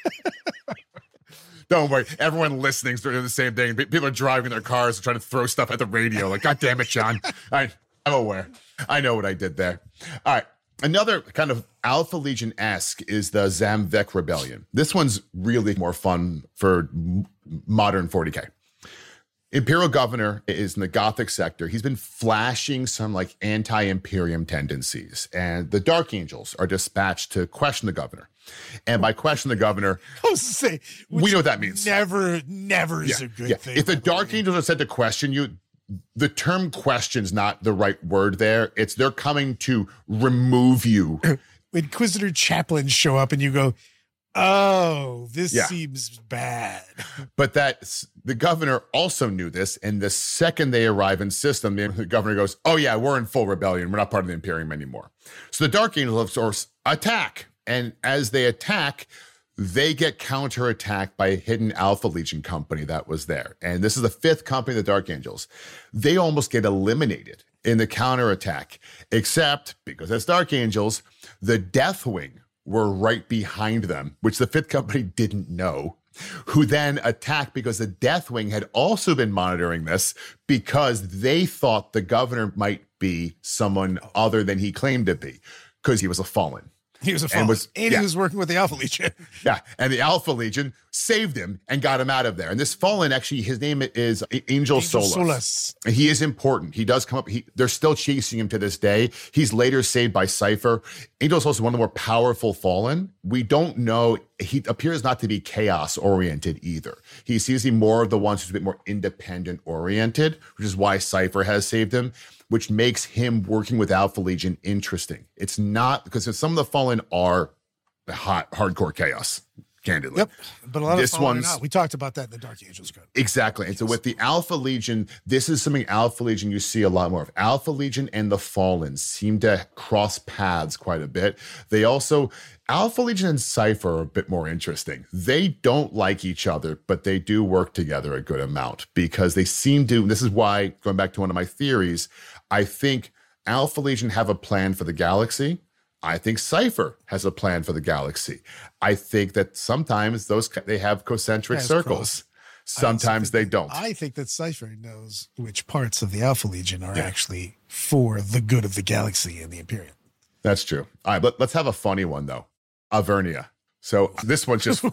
Don't worry. Everyone listening is doing the same thing. People are driving their cars and trying to throw stuff at the radio. Like, God damn it, John. I, I'm aware. I know what I did there. All right. Another kind of Alpha Legion-esque is the Zamvek Rebellion. This one's really more fun for m- modern forty K. Imperial Governor is in the Gothic sector. He's been flashing some like anti-Imperium tendencies, and the Dark Angels are dispatched to question the governor. And by question the governor, I was to say, we know what that means. Never, never is a good yeah. thing. If the Dark Angels are said to question you, the term question's not the right word there. It's they're coming to remove you. Inquisitor chaplains show up and you go, oh, this Yeah. seems bad. But that the governor also knew this, and the second they arrive in system, the governor goes, oh yeah, we're in full rebellion. We're not part of the Imperium anymore. So the Dark Angels, of course, attack. And as they attack, they get counterattacked by a hidden Alpha Legion company that was there. And this is the fifth company, the Dark Angels. They almost get eliminated in the counterattack, except because it's Dark Angels, the Deathwing were right behind them, which the fifth company didn't know, who then attacked because the Deathwing had also been monitoring this because they thought the governor might be someone other than he claimed to be, because he was a fallen. He was a And fallen. And, was- he yeah. was working with the Alpha Legion. Yeah, and the Alpha Legion saved him and got him out of there. And this fallen, actually, his name is Angel, Angel Solus. Solus. And he is important. He does come up. He, they're still chasing him to this day. He's later saved by Cypher. Angel Solus is one of the more powerful fallen. We don't know. He appears not to be chaos-oriented either. He seems to be more of the ones who's a bit more independent-oriented, which is why Cypher has saved him, which makes him working with Alpha Legion interesting. It's not, because some of the fallen are hot, hardcore chaos, candidly. Yep. But a lot This of fallen are one's- not. We talked about that in the Dark Angels code. Exactly. And so with the Alpha Legion, this is something Alpha Legion you see a lot more of. Alpha Legion and the Fallen seem to cross paths quite a bit. They also, Alpha Legion and Cypher are a bit more interesting. They don't like each other, but they do work together a good amount because they seem to, this is why, going back to one of my theories, I think Alpha Legion have a plan for the galaxy. I think Cypher has a plan for the galaxy. I think that sometimes those they have concentric Has circles. cross. Sometimes they don't. I think that Cypher knows which parts of the Alpha Legion are actually for the good of the galaxy and the Imperium. That's true. All right, but let's have a funny one though. Avernia. So this one's just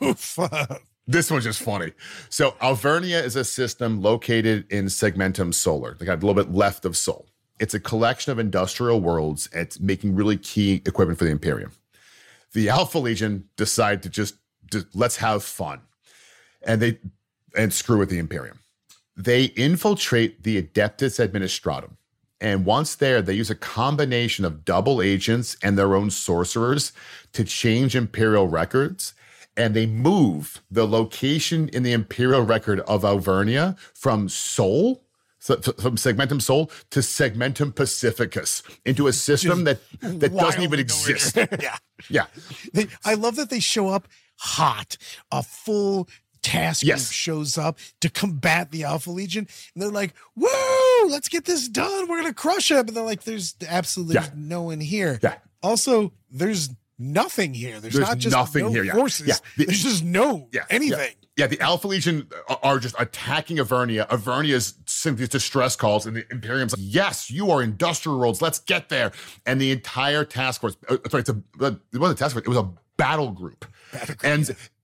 this one's just funny. So Alvernia is a system located in Segmentum Solar. They got a little bit left of Sol. It's a collection of industrial worlds. It's making really key equipment for the Imperium. The Alpha Legion decide to just, just let's have fun, and they and screw with the Imperium. They infiltrate the Adeptus Administratum, and once there, they use a combination of double agents and their own sorcerers to change Imperial records. And they move the location in the Imperial record of Alvernia from Sol, so, from Segmentum Sol to Segmentum Pacificus into a system that, that doesn't even Wildly exist. nowhere. yeah. Yeah. They, I love that they show up hot. A full task Yes. group shows up to combat the Alpha Legion. And they're like, woo, let's get this done. We're going to crush him. And they're like, there's absolutely Yeah. no one here. Yeah. Also, there's nothing here. There's, There's not just nothing no here, yeah. forces. Yeah. The- There's just no Yeah, anything. Yeah, the Alpha Legion are just attacking Avernia. Avernia's simply distress calls, and the Imperium's like, yes, you are industrial worlds. Let's get there. And the entire task force, uh, sorry, it's a, it wasn't a task force, it was a battle group. Battle group, and yeah.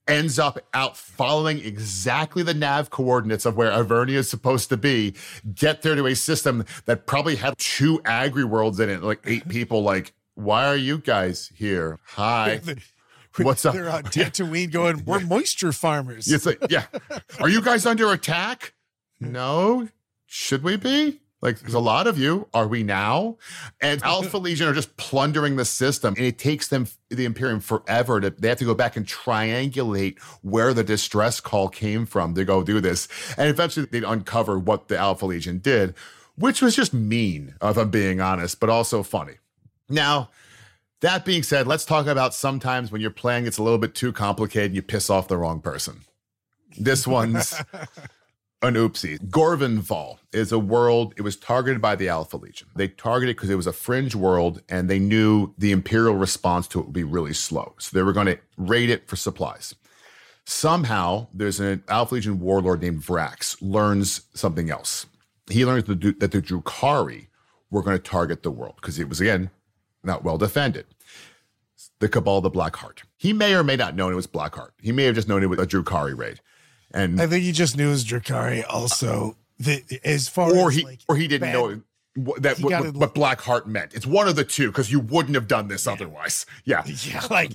ends up out following exactly the nav coordinates of where Avernia is supposed to be, get there to a system that probably had two agri-worlds in it, like eight people, like, why are you guys here? Hi. What's up? They're on Tatooine going, we're moisture farmers. It's like, yeah. Are you guys under attack? No. Should we be? Like, there's a lot of you. Are we now? And Alpha Legion are just plundering the system. And it takes them, the Imperium, forever to, they have to go back and triangulate where the distress call came from to go do this. And eventually they'd uncover what the Alpha Legion did, which was just mean, if I'm being honest, but also funny. Now, that being said, let's talk about sometimes when you're playing, it's a little bit too complicated and you piss off the wrong person. This one's an oopsie. Gorvenval is a world, it was targeted by the Alpha Legion. They targeted because it was a fringe world and they knew the Imperial response to it would be really slow. So they were going to raid it for supplies. Somehow, there's an Alpha Legion warlord named Vrax learns something else. He learns that the Drukhari were going to target the world because it was, again, not well defended. The Cabal of the Black Heart. He may or may not known it was Black Heart. He may have just known it was a Drukhari raid. And I think he just knew it was Drukhari also. The, as far or as he like or he didn't bad, know what, that what, what, what Black Heart meant. It's one of the two because you wouldn't have done this yeah. otherwise. Yeah, yeah, like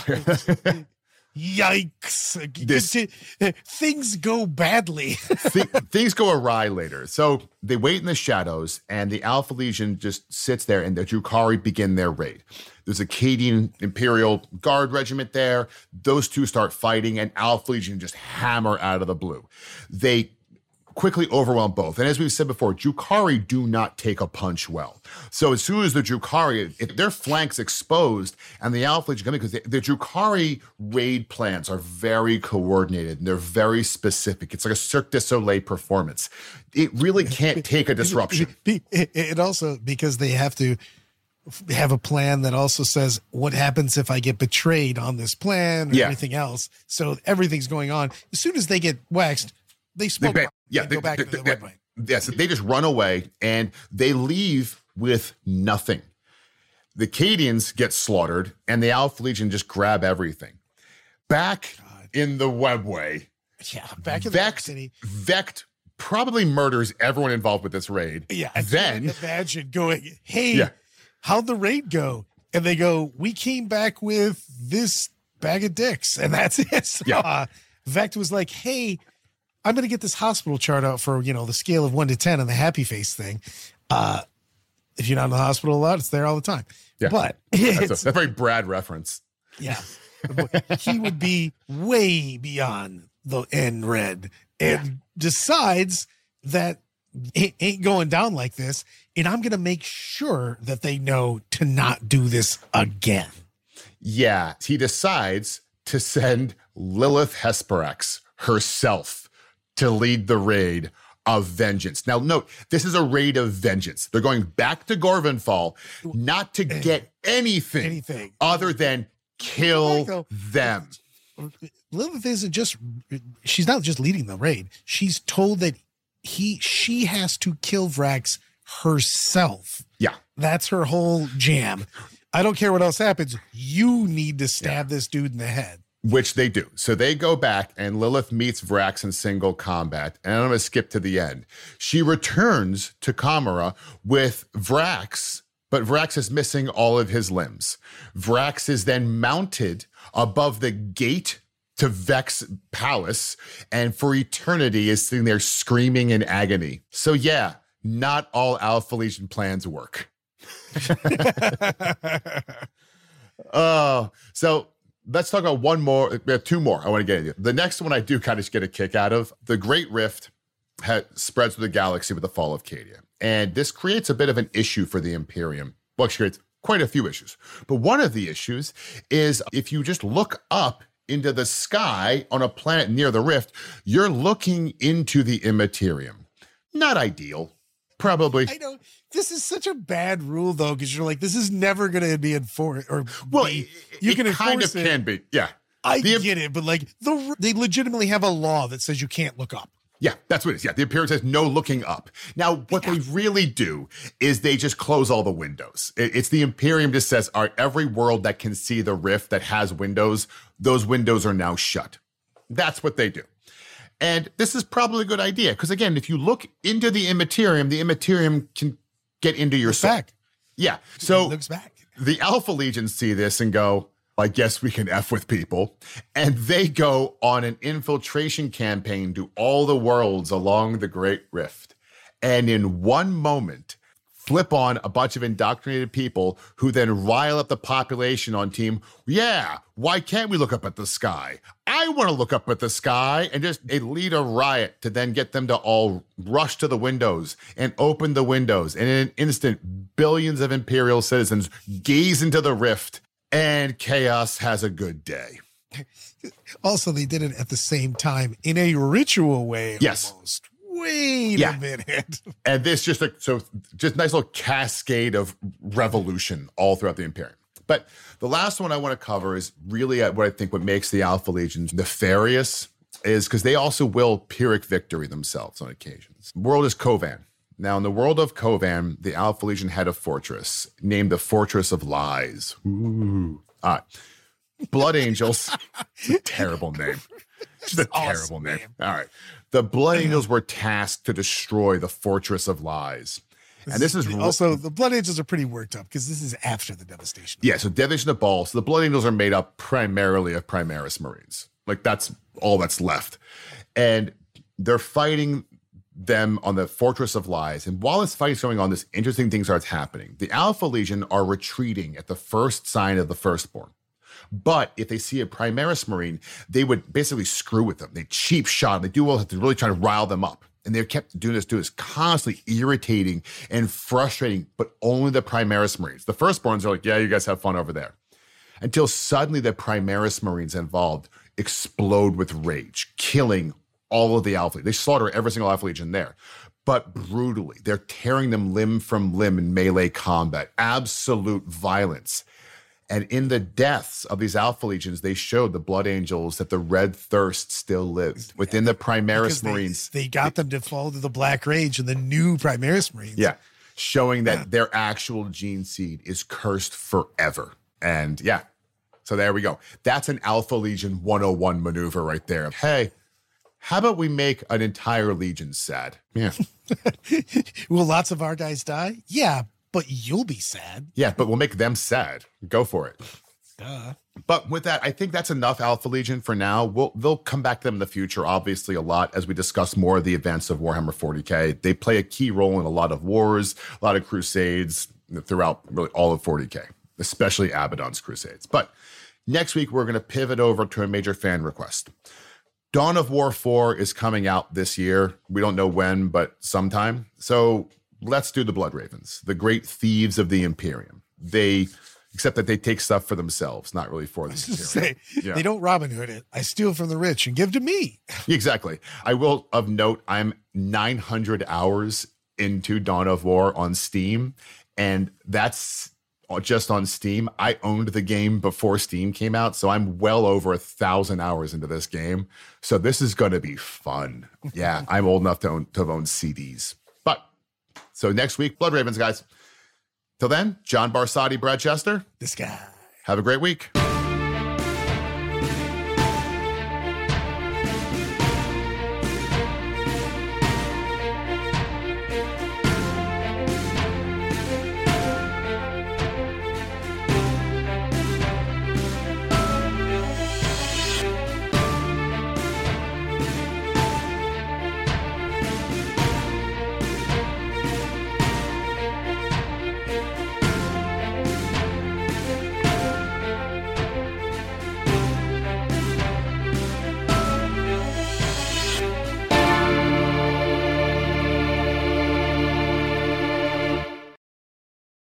yikes! This, things go badly. th- things go awry later. So they wait in the shadows, and the Alpha Legion just sits there, and the Drukhari begin their raid. There's a Cadian Imperial Guard regiment there. Those two start fighting, and Alpha Legion just hammer out of the blue. They quickly overwhelm both. And as we've said before, Drukhari do not take a punch well. So as soon as the Drukhari, if their flanks exposed and the Alpha Legion come in, because the, the Drukhari raid plans are very coordinated and they're very specific. It's like a Cirque du Soleil performance. It really can't take a disruption. It, it, it also, because they have to have a plan that also says what happens if I get betrayed on this plan or yeah. everything else. So everything's going on. As soon as they get waxed, they smoke. They, yeah, they, they go back they, to the they, website. Yes, they just run away and they leave with nothing. The Cadians get slaughtered and the Alpha Legion just grab everything. Back God. in the webway. Yeah, back in Vecht, the city. Vecht probably murders everyone involved with this raid. Yeah, then imagine going, hey, yeah. how'd the raid go? And they go, we came back with this bag of dicks, and that's it. So, yeah. uh, Vecht was like, hey, I'm going to get this hospital chart out for, you know, the scale of one to ten on the happy face thing. Uh, if you're not in the hospital a lot, it's there all the time. Yeah. But that's a, that's a very Brad reference. Yeah. He would be way beyond the N red and yeah. decides that it ain't going down like this. And I'm going to make sure that they know to not do this again. Yeah. He decides to send Lilith Hesperax herself to lead the raid of vengeance. Now, note, this is a raid of vengeance. They're going back to Gorvenfall, not to get anything, anything. other than kill them. Lilith isn't just, she's not just leading the raid. She's told that he, she has to kill Vrax herself. Yeah. That's her whole jam. I don't care what else happens. You need to stab yeah. this dude in the head. Which they do. So they go back and Lilith meets Vrax in single combat. And I'm going to skip to the end. She returns to Kamara with Vrax, but Vrax is missing all of his limbs. Vrax is then mounted above the gate to Vex Palace and for eternity is sitting there screaming in agony. So yeah, not all Alpha Legion plans work. Oh, so let's talk about one more, we have two more I want to get into. The next one I do kind of get a kick out of. The Great Rift ha- spreads through the galaxy with the fall of Cadia. And this creates a bit of an issue for the Imperium. Well, it creates quite a few issues. But one of the issues is if you just look up into the sky on a planet near the Rift, you're looking into the Immaterium. Not ideal. Probably. I know. This is such a bad rule, though, because you're like, this is never going to be enforced. Or well, be, it, you it can kind enforce of it. can be. Yeah. I the, get it, but like the they legitimately have a law that says you can't look up. Yeah, that's what it is. Yeah, the Imperium says no looking up. Now, what yeah. they really do is they just close all the windows. It, it's the Imperium just says, all right, every world that can see the Rift that has windows, those windows are now shut. that's what they do. And this is probably a good idea because, again, if you look into the Immaterium, the Immaterium can get into your soul. Back. Yeah. So it looks back. The Alpha Legion see this and go, I guess we can F with people. And they go on an infiltration campaign to all the worlds along the Great Rift. And in one moment, flip on a bunch of indoctrinated people who then rile up the population on team. Yeah, why can't we look up at the sky? I want to look up at the sky, and just they lead a riot to then get them to all rush to the windows and open the windows. And in an instant, billions of Imperial citizens gaze into the rift, and chaos has a good day. Also, they did it at the same time in a ritual way. Yes. Almost. Wait yeah. a minute. And this just a, so just nice little cascade of revolution all throughout the Imperium. But the last one I want to cover is really what I think what makes the Alpha Legions nefarious is because they also will Pyrrhic victory themselves on occasions. The world is Kovan. Now, in the world of Kovan, the Alpha Legion had a fortress named the Fortress of Lies. Ooh. All right. Blood Angels. It's a terrible name. Just a awesome terrible name. name. All right. The Blood Angels were tasked to destroy the Fortress of Lies. This and this is also the Blood Angels are pretty worked up because this is after the devastation. Yeah, so devastation of Baal. So the Blood Angels are made up primarily of Primaris Marines. Like that's all that's left. And they're fighting them on the Fortress of Lies. And while this fight is going on, this interesting thing starts happening. The Alpha Legion are retreating at the first sign of the Firstborn. But if they see a Primaris Marine, they would basically screw with them. They cheap shot. They do all to really try to rile them up. And they're kept doing this, doing this, constantly irritating and frustrating, but only the Primaris Marines. The Firstborns are like, yeah, you guys have fun over there. Until suddenly the Primaris Marines involved explode with rage, killing all of the Alpha Legion. They slaughter every single Alpha Legion there. But brutally, they're tearing them limb from limb in melee combat. Absolute violence. And in the deaths of these Alpha Legions, they showed the Blood Angels that the Red Thirst still lived within the Primaris they, Marines. They got them to fall to the Black Rage and the new Primaris Marines. Yeah, showing that yeah. their actual gene seed is cursed forever. And yeah, so there we go. That's an Alpha Legion one oh one maneuver right there. Hey, how about we make an entire Legion sad? Yeah. Will lots of our guys die? Yeah. But you'll be sad. Yeah, but we'll make them sad. Go for it. Duh. But with that, I think that's enough Alpha Legion for now. We'll, they'll come back to them in the future, obviously, a lot as we discuss more of the events of Warhammer forty K. They play a key role in a lot of wars, a lot of crusades throughout really all of forty K, especially Abaddon's crusades. But next week, we're going to pivot over to a major fan request. Dawn of War four is coming out this year. We don't know when, but sometime. So let's do the Blood Ravens, the great thieves of the Imperium. They, except that they take stuff for themselves, not really for the Imperium. Say, yeah. They don't Robin Hood it. I steal from the rich and give to me. Exactly. I will, of note, I'm nine hundred hours into Dawn of War on Steam, and that's just on Steam. I owned the game before Steam came out, so I'm well over a thousand hours into this game. So this is going to be fun. Yeah, I'm old enough to own, to own C Ds. So next week, Blood Ravens, guys. Till then, John Barsotti, Brad Chester. This guy. Have a great week.